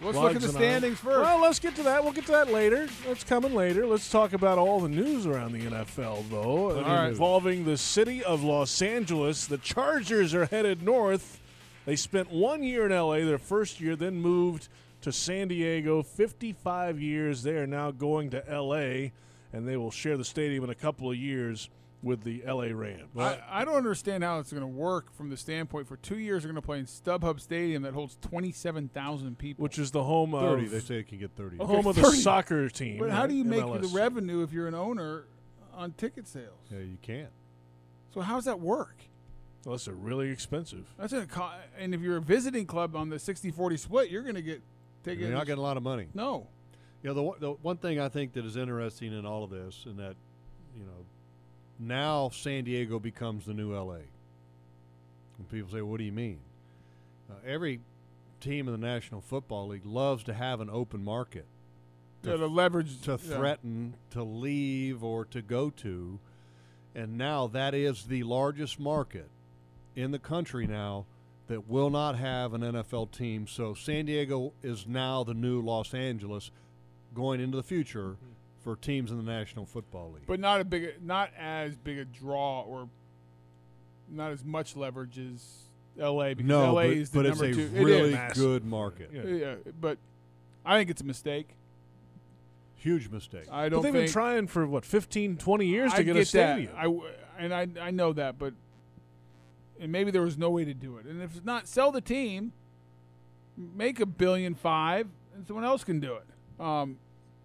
[SPEAKER 7] Let's look at the standings first.
[SPEAKER 5] Well, let's get to that. We'll get to that later. That's coming later. Let's talk about all the news around the NFL, though, involving the city of Los Angeles. The Chargers are headed north. They spent 1 year in L.A., their first year, then moved to San Diego. 55 years. They are now going to L.A., and they will share the stadium in a couple of years with the L.A. Rams.
[SPEAKER 7] I don't understand how it's going to work from the standpoint for 2 years. They're going to play in StubHub Stadium that holds 27,000 people.
[SPEAKER 5] Which is the home
[SPEAKER 6] 30.
[SPEAKER 5] of...
[SPEAKER 6] They say it can get 30.
[SPEAKER 5] Okay, home of the soccer team.
[SPEAKER 7] But how do you make
[SPEAKER 5] MLS.
[SPEAKER 7] the revenue if you're an owner on ticket sales?
[SPEAKER 6] Yeah, you can't.
[SPEAKER 7] So how does that work?
[SPEAKER 5] Well, it's really expensive.
[SPEAKER 7] And if you're a visiting club on the 60-40 split, you're going to get tickets.
[SPEAKER 6] You're not getting a lot of money.
[SPEAKER 7] No.
[SPEAKER 6] You know, the one thing I think that is interesting in all of this, and that, you know, now San Diego becomes the new L.A. And people say, what do you mean? Every team in the National Football League loves to have an open market.
[SPEAKER 7] To leverage.
[SPEAKER 6] To threaten, to leave, or to go to. And now that is the largest market in the country now that will not have an NFL team. So San Diego is now the new Los Angeles going into the future for teams in the National Football League.
[SPEAKER 7] But not as big a draw, or not as much leverage as L.A. because L.A. is the number 2.
[SPEAKER 6] But it's a really good market.
[SPEAKER 7] Yeah, but I think it's a mistake.
[SPEAKER 6] Huge mistake.
[SPEAKER 7] I don't.
[SPEAKER 5] But they've been trying for 15, 20 years to get a stadium.
[SPEAKER 7] I know that, but maybe there was no way to do it. And if not, sell the team, make $1.5 billion, and someone else can do it.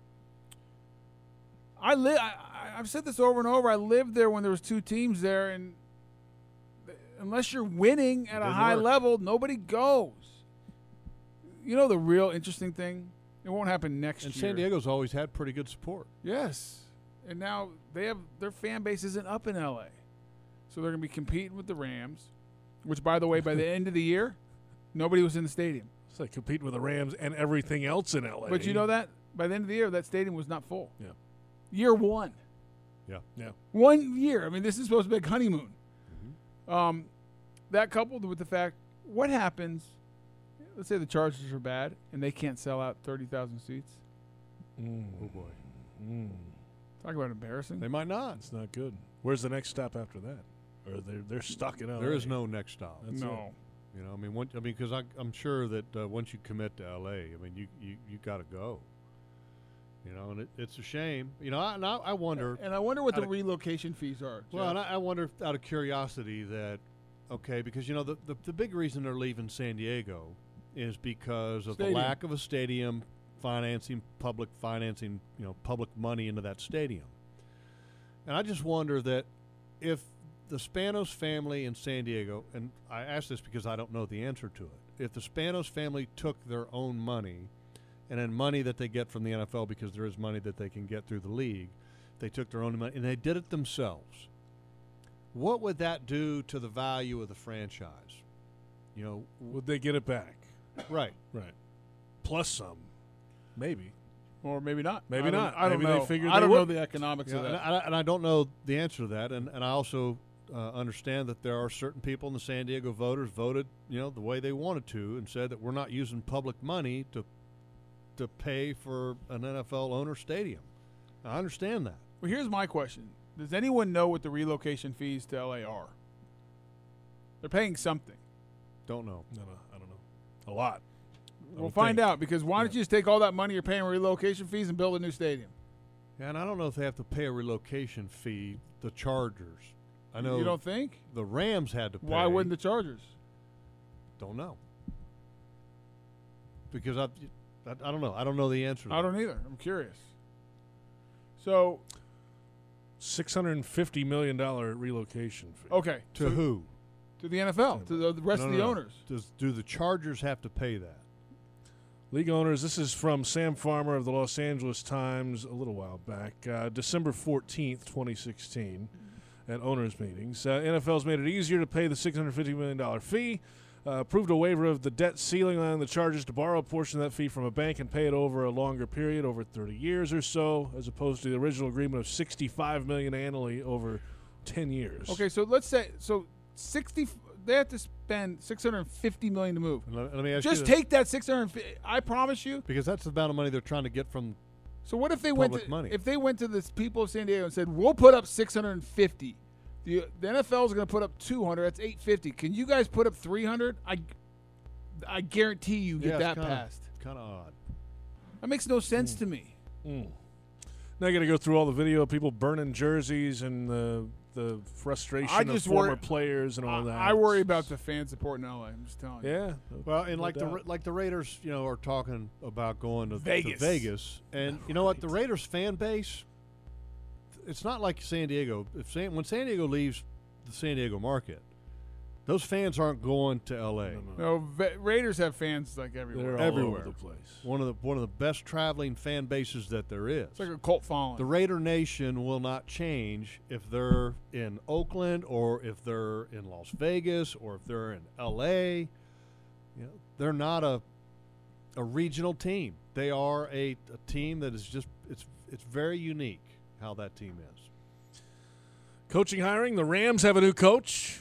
[SPEAKER 7] I've said this over and over. I lived there when there was 2 teams there, and unless you're winning at a high level, nobody goes. You know the real interesting thing? It won't happen next year.
[SPEAKER 6] And San Diego's always had pretty good support.
[SPEAKER 7] Yes. And now their fan base isn't up in L.A. So they're going to be competing with the Rams, which, by the way, by the end of the year, nobody was in the stadium.
[SPEAKER 5] It's like competing with the Rams and everything else in L.A.
[SPEAKER 7] But you know that? By the end of the year, that stadium was not full.
[SPEAKER 5] Yeah.
[SPEAKER 7] Year 1.
[SPEAKER 6] Yeah.
[SPEAKER 7] 1 year. I mean, this is supposed to be a honeymoon. Mm-hmm. That coupled with the fact, what happens, let's say the Chargers are bad and they can't sell out 30,000 seats.
[SPEAKER 6] Oh, boy.
[SPEAKER 7] Talk about embarrassing.
[SPEAKER 6] They might not.
[SPEAKER 5] It's not good. Where's the next stop after that? Or they're stuck in L.A.
[SPEAKER 6] There is no next stop.
[SPEAKER 5] That's
[SPEAKER 7] no.
[SPEAKER 5] It.
[SPEAKER 6] You know, because I'm sure that once you commit to L.A., I mean, you got to go. You know, and it's a shame. You know, I wonder.
[SPEAKER 7] And I wonder what the relocation fees are.
[SPEAKER 6] Well, and I wonder out of curiosity that, okay, because, you know, the big reason they're leaving San Diego is because of the lack of a stadium, public financing, you know, public money into that stadium. And I just wonder that if the Spanos family in San Diego, and I ask this because I don't know the answer to it, if the Spanos family took their own money and then money that they get from the NFL, because there is money that they can get through the league, they took their own money and they did it themselves, what would that do to the value of the franchise? You know,
[SPEAKER 5] would they get it back?
[SPEAKER 6] Right.
[SPEAKER 5] Plus some, maybe.
[SPEAKER 7] Or maybe not.
[SPEAKER 5] Maybe not.
[SPEAKER 7] I don't
[SPEAKER 5] maybe
[SPEAKER 7] know.
[SPEAKER 5] They figured
[SPEAKER 7] I don't
[SPEAKER 5] they
[SPEAKER 7] know
[SPEAKER 5] would.
[SPEAKER 7] the economics of that.
[SPEAKER 6] And I don't know the answer to that. And I also understand that there are certain people in the San Diego voters voted, you know, the way they wanted to and said that we're not using public money to pay for an NFL owner stadium. I understand that.
[SPEAKER 7] Well, here's my question. Does anyone know what the relocation fees to L.A. are? They're paying something.
[SPEAKER 6] Don't know.
[SPEAKER 5] No, I don't know. A lot.
[SPEAKER 7] We'll find out, because why don't you just take all that money you're paying relocation fees and build a new stadium?
[SPEAKER 6] Yeah, and I don't know if they have to pay a relocation fee, the Chargers. I know.
[SPEAKER 7] You don't think?
[SPEAKER 6] The Rams had to pay.
[SPEAKER 7] Why wouldn't the Chargers?
[SPEAKER 6] Don't know. Because I don't know. I don't know the answer to
[SPEAKER 7] I
[SPEAKER 6] that.
[SPEAKER 7] don't either. I'm curious. So
[SPEAKER 5] $650 million relocation fee.
[SPEAKER 7] Okay.
[SPEAKER 6] To who?
[SPEAKER 7] To the NFL, to the rest of the owners.
[SPEAKER 6] Do the Chargers have to pay that?
[SPEAKER 5] League owners, this is from Sam Farmer of the Los Angeles Times a little while back, December 14th, 2016, at owners' meetings. NFL's made it easier to pay the $650 million fee, approved a waiver of the debt ceiling on the Chargers to borrow a portion of that fee from a bank and pay it over a longer period, over 30 years or so, as opposed to the original agreement of $65 million annually over 10 years.
[SPEAKER 7] Okay, so let's say they have to spend $650 million to move.
[SPEAKER 6] Let me ask
[SPEAKER 7] Just
[SPEAKER 6] you
[SPEAKER 7] take that $650. I promise you.
[SPEAKER 6] because that's the amount of money they're trying to get from.
[SPEAKER 7] So what if they
[SPEAKER 6] public money.
[SPEAKER 7] If they went to the people of San Diego and said, "We'll put up 650. The NFL is going to put up 200. That's 850. Can you guys put up 300? I guarantee you get that passed.
[SPEAKER 6] Kind of odd.
[SPEAKER 7] That makes no sense to me.
[SPEAKER 5] Now you got to go through all the video of people burning jerseys and the frustration of former players and all that.
[SPEAKER 7] I worry about the fan support in LA. I'm just telling you.
[SPEAKER 5] Yeah.
[SPEAKER 6] Well, and like the Raiders, are talking about going to
[SPEAKER 7] Vegas.
[SPEAKER 6] Vegas, and you know what? The Raiders fan base, it's not like San Diego. When San Diego leaves the San Diego market, those fans aren't going to L.A.
[SPEAKER 7] No, Raiders have fans like everywhere.
[SPEAKER 6] They're everywhere.
[SPEAKER 5] All over the place.
[SPEAKER 6] One of the best traveling fan bases that there is.
[SPEAKER 7] It's like a cult following.
[SPEAKER 6] The Raider Nation will not change if they're in Oakland or if they're in Las Vegas or if they're in L.A. They're not a regional team. They are a team that is just it's very unique how that team is.
[SPEAKER 5] Coaching hiring. The Rams have a new coach.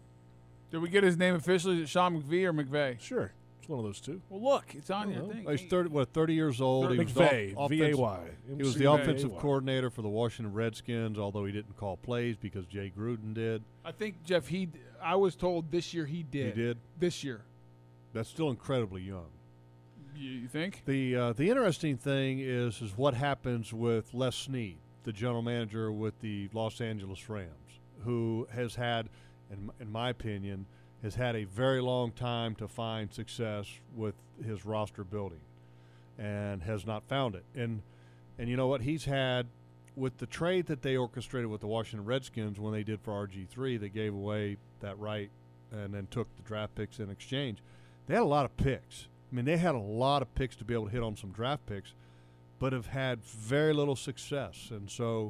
[SPEAKER 7] Did we get his name officially? Is it Sean McVay or McVay?
[SPEAKER 5] Sure. It's one of those two.
[SPEAKER 7] Well, look, it's on your thing.
[SPEAKER 6] He's 30 years old.
[SPEAKER 5] McVay, V-A-Y.
[SPEAKER 6] He was the offensive coordinator for the Washington Redskins, although he didn't call plays because Jay Gruden did.
[SPEAKER 7] I think, Jeff, I was told this year he did.
[SPEAKER 6] He did?
[SPEAKER 7] This year.
[SPEAKER 6] That's still incredibly young.
[SPEAKER 7] You think?
[SPEAKER 6] The interesting thing is what happens with Les Snead, the general manager with the Los Angeles Rams, who has had, in my opinion, has had a very long time to find success with his roster building and has not found it. And you know what? He's had, with the trade that they orchestrated with the Washington Redskins when they did for RG3, they gave away that right and then took the draft picks in exchange. They had a lot of picks. I mean, they had a lot of picks to be able to hit on some draft picks, but have had very little success. And so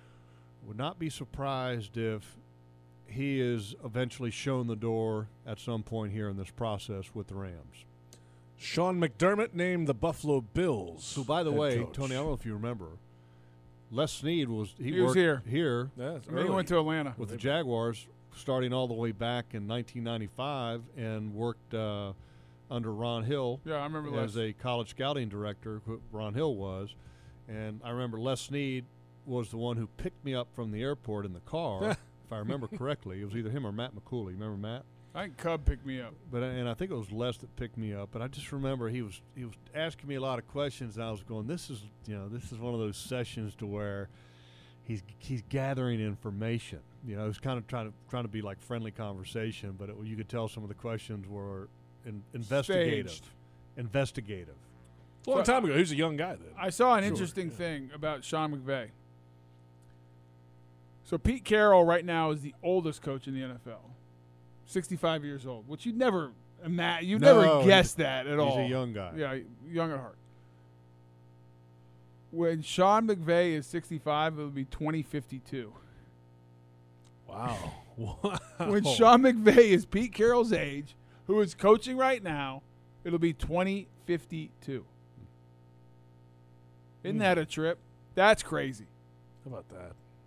[SPEAKER 6] would not be surprised if he is eventually shown the door at some point here in this process with the Rams.
[SPEAKER 5] Sean McDermott named the Buffalo Bills.
[SPEAKER 6] Who, by the way,
[SPEAKER 5] coach.
[SPEAKER 6] Tony, I don't know if you remember, Les Snead was
[SPEAKER 7] he was here.
[SPEAKER 6] Yeah,
[SPEAKER 7] he went to Atlanta
[SPEAKER 6] with the Jaguars, starting all the way back in 1995, and worked under Ron Hill.
[SPEAKER 7] Yeah, I remember
[SPEAKER 6] as a college scouting director. Ron Hill was, and I remember Les Snead was the one who picked me up from the airport in the car. If I remember correctly, it was either him or Matt McCooley. Remember Matt?
[SPEAKER 7] I think Cub picked me up.
[SPEAKER 6] And I think it was Les that picked me up. But I just remember he was asking me a lot of questions, and I was going, this is one of those sessions to where he's gathering information. It's kind of trying to be like friendly conversation, but you could tell some of the questions were investigative.
[SPEAKER 7] Staged.
[SPEAKER 6] Investigative.
[SPEAKER 5] A long time ago. He was a young guy then.
[SPEAKER 7] I saw an interesting thing about Sean McVay. So Pete Carroll right now is the oldest coach in the NFL, 65 years old, which you'd never imagine. You'd never guess that at all.
[SPEAKER 6] He's a young guy.
[SPEAKER 7] Yeah, young at heart. When Sean McVay is 65, it'll be 2052.
[SPEAKER 5] Wow.
[SPEAKER 7] When Sean McVay is Pete Carroll's age, who is coaching right now, it'll be 2052. Isn't that a trip? That's crazy.
[SPEAKER 5] How about that?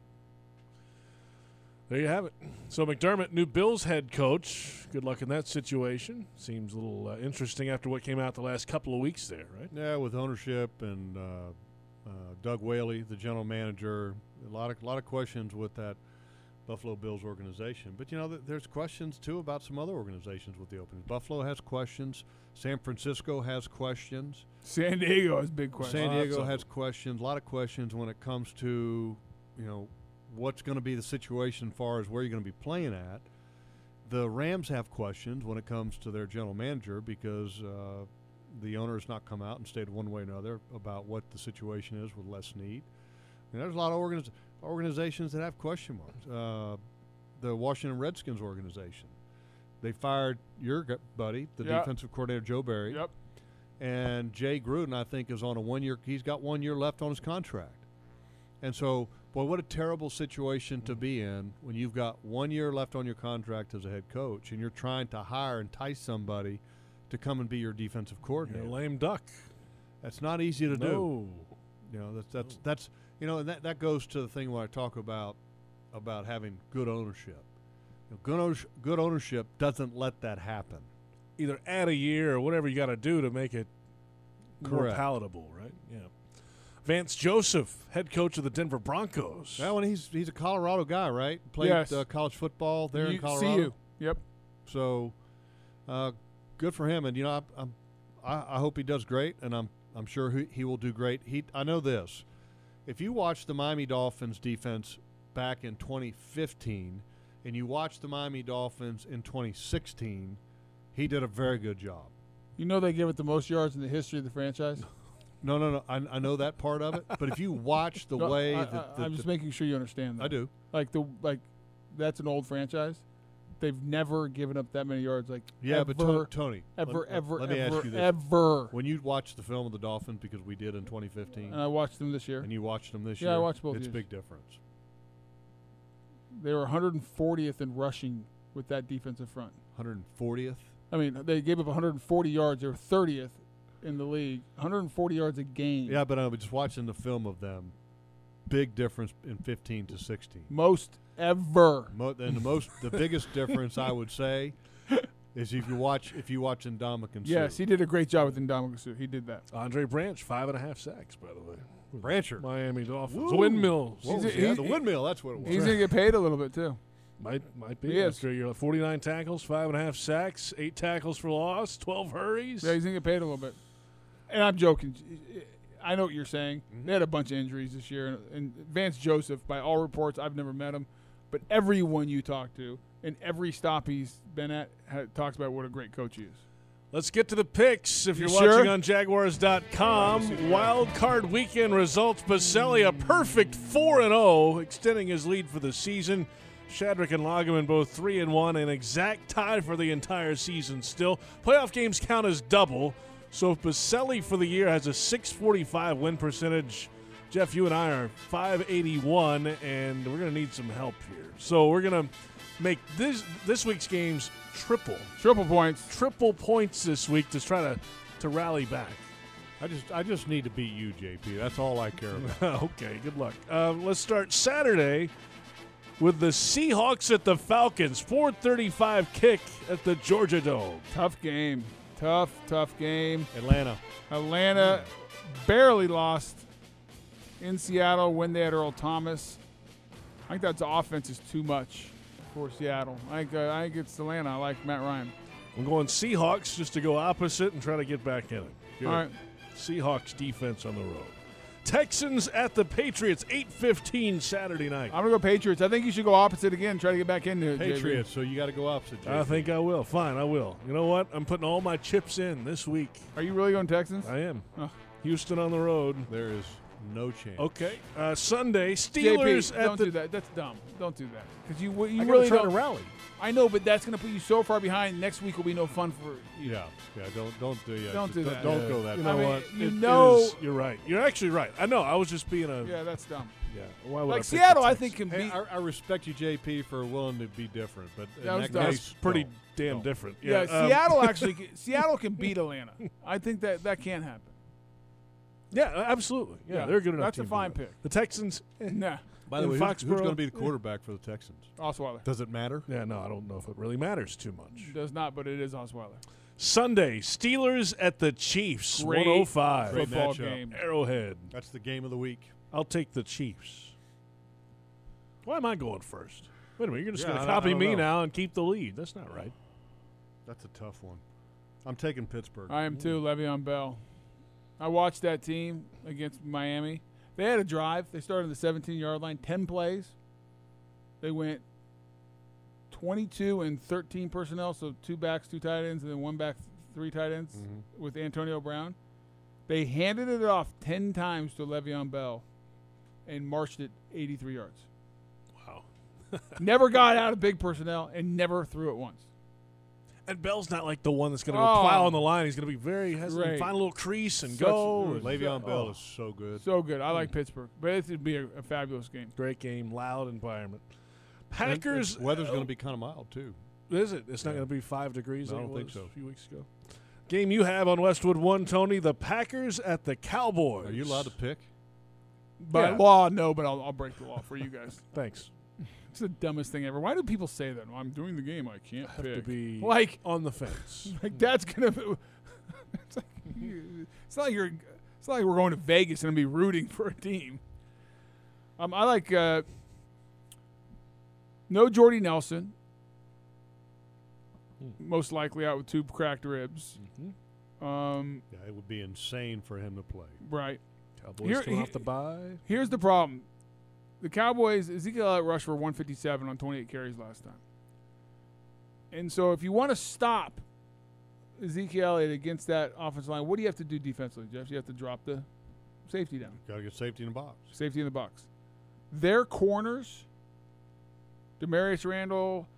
[SPEAKER 5] There you have it. So McDermott, new Bills head coach. Good luck in that situation. Seems a little interesting after what came out the last couple of weeks there, right?
[SPEAKER 6] Yeah, with ownership and Doug Whaley, the general manager. A lot of questions with that Buffalo Bills organization. But, there's questions, too, about some other organizations with the openings. Buffalo has questions. San Francisco has questions.
[SPEAKER 7] San Diego has big questions.
[SPEAKER 6] San Diego has questions. A lot of questions when it comes to, what's going to be the situation as far as where you're going to be playing at. The Rams have questions when it comes to their general manager because the owner has not come out and stated one way or another about what the situation is with Les Snead. And there's a lot of organizations that have question marks. The Washington Redskins organization. They fired your buddy, the defensive coordinator, Joe Barry.
[SPEAKER 7] Yep.
[SPEAKER 6] And Jay Gruden, I think, is on a 1 year – he's got 1 year left on his contract. And so, boy, what a terrible situation to be in when you've got 1 year left on your contract as a head coach and you're trying to entice somebody to come and be your defensive coordinator.
[SPEAKER 5] You're a lame duck.
[SPEAKER 6] That's not easy to do. That's and that goes to the thing when I talk about having good ownership. Good ownership doesn't let that happen.
[SPEAKER 5] Either add a year or whatever you got to do to make it more
[SPEAKER 6] Correct.
[SPEAKER 5] palatable, right? Yeah. Vance Joseph, head coach of the Denver Broncos.
[SPEAKER 6] Well, and he's a Colorado guy, right? Played
[SPEAKER 7] Yes.
[SPEAKER 6] College football there in Colorado.
[SPEAKER 7] CU. Yep.
[SPEAKER 6] So, good for him. And I hope he does great, and I'm sure he will do great. I know this: if you watch the Miami Dolphins defense back in 2015, and you watch the Miami Dolphins in 2016, he did a very good job.
[SPEAKER 7] You know they give it the most yards in the history of the franchise.
[SPEAKER 6] No. I know that part of it, but if you watch the way that
[SPEAKER 7] I'm just making sure you understand that.
[SPEAKER 6] I do.
[SPEAKER 7] Like that's an old franchise. They've never given up that many yards.
[SPEAKER 6] Yeah,
[SPEAKER 7] ever,
[SPEAKER 6] but Tony,
[SPEAKER 7] ever,
[SPEAKER 6] let me ask you this.
[SPEAKER 7] ever.
[SPEAKER 6] When you watch the film of the Dolphins, because we did in 2015,
[SPEAKER 7] And I watched them this year.
[SPEAKER 6] and you watched them this year,
[SPEAKER 7] Yeah, I watched both
[SPEAKER 6] It's a
[SPEAKER 7] years.
[SPEAKER 6] big difference.
[SPEAKER 7] They were 140th in rushing with that defensive front.
[SPEAKER 6] 140th.
[SPEAKER 7] I mean, they gave up 140 yards. They were 30th in the league. 140 yards a game.
[SPEAKER 6] Yeah, but I was just watching the film of them. Big difference in 15 to 16.
[SPEAKER 7] Most ever.
[SPEAKER 6] And the biggest difference I would say is if you watch Ndamukong Suh.
[SPEAKER 7] Yes, he did a great job with Ndamukong Suh. He did that.
[SPEAKER 5] Andre Branch, 5.5 sacks, by the way.
[SPEAKER 6] Brancher.
[SPEAKER 5] Miami Dolphins.
[SPEAKER 6] Woo.
[SPEAKER 5] Windmills.
[SPEAKER 6] The windmill, that's what it was.
[SPEAKER 7] He's going to get paid a little bit, too.
[SPEAKER 5] Might be.
[SPEAKER 7] He is.
[SPEAKER 5] After a year, 49 tackles, 5.5 sacks, 8 tackles for loss, 12 hurries.
[SPEAKER 7] Yeah, he's going to get paid a little bit. And I'm joking. I know what you're saying.
[SPEAKER 6] Mm-hmm.
[SPEAKER 7] They had a bunch of injuries this year. And Vance Joseph, by all reports, I've never met him, but everyone you talk to and every stop he's been at talks about what a great coach he is.
[SPEAKER 5] Let's get to the picks. If you're
[SPEAKER 7] sure?
[SPEAKER 5] watching on Jaguars.com, wild card weekend results. Baselli, a perfect 4-0, extending his lead for the season. Shadrick and Lageman both 3-1, an exact tie for the entire season still. Playoff games count as double. So if Baselli for the year has a 645 win percentage, Jeff, you and I are 581, and we're going to need some help here. So we're going to make this week's games triple points this week to try to rally back.
[SPEAKER 6] I just need to beat you, JP. That's all I care about.
[SPEAKER 5] Okay, good luck. Let's start Saturday with the Seahawks at the Falcons. 4:35 kick at the Georgia Dome.
[SPEAKER 7] Tough game. Tough game.
[SPEAKER 6] Atlanta
[SPEAKER 7] barely lost in Seattle when they had Earl Thomas. I think that offense is too much for Seattle. I think it's Atlanta. I like Matt Ryan.
[SPEAKER 5] I'm going Seahawks just to go opposite and try to get back in it. Good.
[SPEAKER 7] All right.
[SPEAKER 5] Seahawks defense on the road. Texans at the Patriots, 8:15 Saturday night.
[SPEAKER 7] I'm going to go Patriots. I think you should go opposite again and try to get back into it.
[SPEAKER 6] Patriots, so you got to go opposite, JP.
[SPEAKER 5] I think I will. Fine, I will. You know what? I'm putting all my chips in this week.
[SPEAKER 7] Are you really going Texans?
[SPEAKER 5] I am.
[SPEAKER 7] Oh.
[SPEAKER 5] Houston on the road.
[SPEAKER 6] There is no chance.
[SPEAKER 5] Okay. Sunday, Steelers
[SPEAKER 7] JP,
[SPEAKER 5] at
[SPEAKER 7] don't
[SPEAKER 5] the...
[SPEAKER 7] do that. That's dumb. Don't do that. Because you
[SPEAKER 6] I'm
[SPEAKER 7] really
[SPEAKER 6] trying
[SPEAKER 7] don't
[SPEAKER 6] to rally.
[SPEAKER 7] I know, but that's going to put you so far behind. Next week will be no fun for you.
[SPEAKER 6] Yeah. Don't do that.
[SPEAKER 7] Don't do that.
[SPEAKER 6] Don't go that.
[SPEAKER 5] You
[SPEAKER 6] far.
[SPEAKER 5] know what? You're right. You're actually right. I know. I was just being a...
[SPEAKER 7] Yeah, that's dumb.
[SPEAKER 5] Yeah. Why would I pick
[SPEAKER 7] Seattle,
[SPEAKER 5] the
[SPEAKER 7] I
[SPEAKER 5] Texans?
[SPEAKER 7] think can
[SPEAKER 6] Hey,
[SPEAKER 7] beat.
[SPEAKER 6] I respect you, JP, for willing to be different, but in
[SPEAKER 7] That was
[SPEAKER 6] that
[SPEAKER 7] dumb.
[SPEAKER 6] case,
[SPEAKER 5] That's pretty
[SPEAKER 6] don't.
[SPEAKER 5] damn
[SPEAKER 6] Don't.
[SPEAKER 5] different.
[SPEAKER 7] Yeah,
[SPEAKER 5] Yeah,
[SPEAKER 7] Seattle actually. Seattle can beat Atlanta. I think that can happen.
[SPEAKER 5] Yeah, absolutely. Yeah, they're good enough.
[SPEAKER 7] That's a
[SPEAKER 5] team to
[SPEAKER 7] fine
[SPEAKER 5] do that.
[SPEAKER 7] pick.
[SPEAKER 5] The Texans.
[SPEAKER 7] Nah.
[SPEAKER 6] By the
[SPEAKER 5] in
[SPEAKER 6] way, who's
[SPEAKER 5] Foxborough.
[SPEAKER 6] going to be the quarterback for the Texans?
[SPEAKER 7] Osweiler.
[SPEAKER 6] Does it matter?
[SPEAKER 5] Yeah, no, I don't know if it really matters too much.
[SPEAKER 7] Does not, but it is Osweiler.
[SPEAKER 5] Sunday, Steelers at the Chiefs.
[SPEAKER 7] Great
[SPEAKER 5] 105.
[SPEAKER 7] football
[SPEAKER 6] matchup.
[SPEAKER 7] game.
[SPEAKER 5] Arrowhead.
[SPEAKER 6] That's the game of the week.
[SPEAKER 5] I'll take the Chiefs. Why am I going first? Wait a minute, you're just
[SPEAKER 6] Yeah,
[SPEAKER 5] going
[SPEAKER 6] I
[SPEAKER 5] to
[SPEAKER 6] don't-
[SPEAKER 5] copy
[SPEAKER 6] I don't
[SPEAKER 5] me
[SPEAKER 6] know.
[SPEAKER 5] now and keep the lead. That's not right.
[SPEAKER 6] That's a tough one. I'm taking Pittsburgh.
[SPEAKER 7] I am too, Le'Veon Bell. I watched that team against Miami. They had a drive. They started on the 17-yard line, 10 plays. They went 22 and 13 personnel, so 2 backs, 2 tight ends, and then 1 back, 3 tight ends with Antonio Brown. They handed it off 10 times to Le'Veon Bell and marched it 83 yards.
[SPEAKER 5] Wow.
[SPEAKER 7] Never got out of big personnel and never threw it once.
[SPEAKER 5] And Bell's not like the one that's going to go plow on the line. He's going to be very hesitant,
[SPEAKER 7] Great.
[SPEAKER 5] find a little crease and
[SPEAKER 7] Such-
[SPEAKER 5] go.
[SPEAKER 6] Le'Veon Bell is so good.
[SPEAKER 7] So good. I like Pittsburgh. But it would be a fabulous game.
[SPEAKER 5] Great game, loud environment.
[SPEAKER 6] And
[SPEAKER 5] Packers.
[SPEAKER 6] the weather's going to be kind of mild, too.
[SPEAKER 5] Is it? It's not going to be 5 degrees.
[SPEAKER 6] I
[SPEAKER 5] like
[SPEAKER 6] don't
[SPEAKER 5] it
[SPEAKER 6] think
[SPEAKER 5] was
[SPEAKER 6] so.
[SPEAKER 5] A few weeks ago. Game you have on Westwood 1, Tony. The Packers at the Cowboys.
[SPEAKER 6] Are you allowed to pick?
[SPEAKER 7] By
[SPEAKER 5] Yeah.
[SPEAKER 7] law, no, but I'll break the law for you guys.
[SPEAKER 5] Thanks.
[SPEAKER 7] It's the dumbest thing ever. Why do people say that? Well, I'm doing the game. I can't
[SPEAKER 5] Have
[SPEAKER 7] pick.
[SPEAKER 5] to be
[SPEAKER 7] like
[SPEAKER 5] on the fence.
[SPEAKER 7] Like that's gonna. It's not like we're going to Vegas and be rooting for a team. I like no Jordy Nelson. Most likely out with 2 cracked ribs.
[SPEAKER 6] It would be insane for him to play.
[SPEAKER 7] Right.
[SPEAKER 5] Cowboys coming off the bye.
[SPEAKER 7] Here's the problem. The Cowboys, Ezekiel Elliott rushed for 157 on 28 carries last time. And so if you want to stop Ezekiel Elliott against that offensive line, what do you have to do defensively, Jeff? You have to drop the safety down.
[SPEAKER 6] Got to get safety in the box.
[SPEAKER 7] Safety in the box. Their corners, Demarius Randall,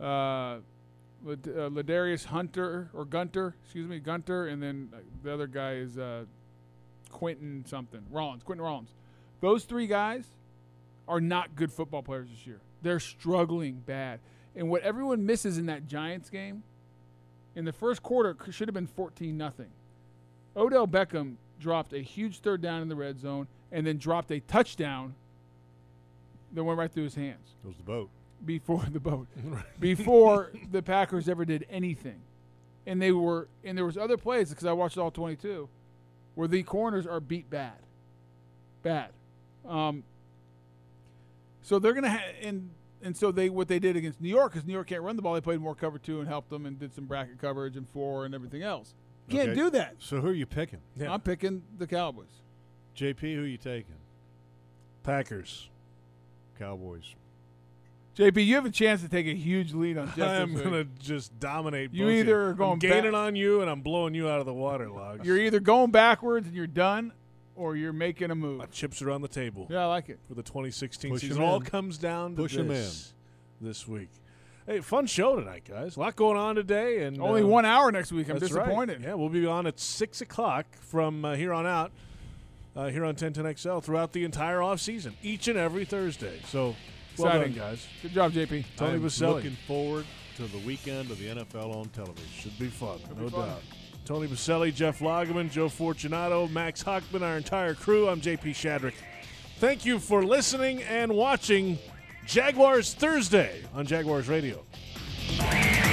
[SPEAKER 7] Ladarius Gunter, and then the other guy is Quentin Rollins. Those 3 guys are not good football players this year. They're struggling bad. And what everyone misses in that Giants game, in the first quarter, should have been 14-0. Odell Beckham dropped a huge third down in the red zone and then dropped a touchdown that went right through his hands.
[SPEAKER 6] Goes the boat.
[SPEAKER 7] Before the Packers ever did anything. And there was other plays, because I watched all 22, where the corners are beat bad. So they're going to what they did against New York, because New York can't run the ball, they played more cover 2 and helped them and did some bracket coverage and 4 and everything else. Can't do that.
[SPEAKER 6] So who are you picking?
[SPEAKER 7] Yeah. I'm picking the Cowboys.
[SPEAKER 6] JP, who are you taking?
[SPEAKER 5] Packers.
[SPEAKER 6] Cowboys.
[SPEAKER 7] JP, you have a chance to take a huge lead on Jeff.
[SPEAKER 5] I'm going to just dominate.
[SPEAKER 7] You either are going
[SPEAKER 5] I'm gaining on you, and I'm blowing you out of the water logs.
[SPEAKER 7] You're either going backwards and you're done, or you're making a move.
[SPEAKER 5] My chips are on the table.
[SPEAKER 7] Yeah, I like it.
[SPEAKER 5] For the 2016
[SPEAKER 6] Push
[SPEAKER 5] season. All comes down to this week. Hey, fun show tonight, guys. A lot going on today. And
[SPEAKER 7] only 1 hour next week. I'm disappointed.
[SPEAKER 5] Right. Yeah, we'll be on at 6 o'clock from here on out, here on 1010XL throughout the entire offseason, each and every Thursday. So, well done, guys.
[SPEAKER 7] Good job, JP.
[SPEAKER 5] Tony Baselli.
[SPEAKER 6] Looking forward to the weekend of the NFL on television.
[SPEAKER 5] Should be fun, no doubt. Tony Baselli, Jeff Lageman, Joe Fortunato, Max Hochman, our entire crew. I'm JP Shadrick. Thank you for listening and watching Jaguars Thursday on Jaguars Radio.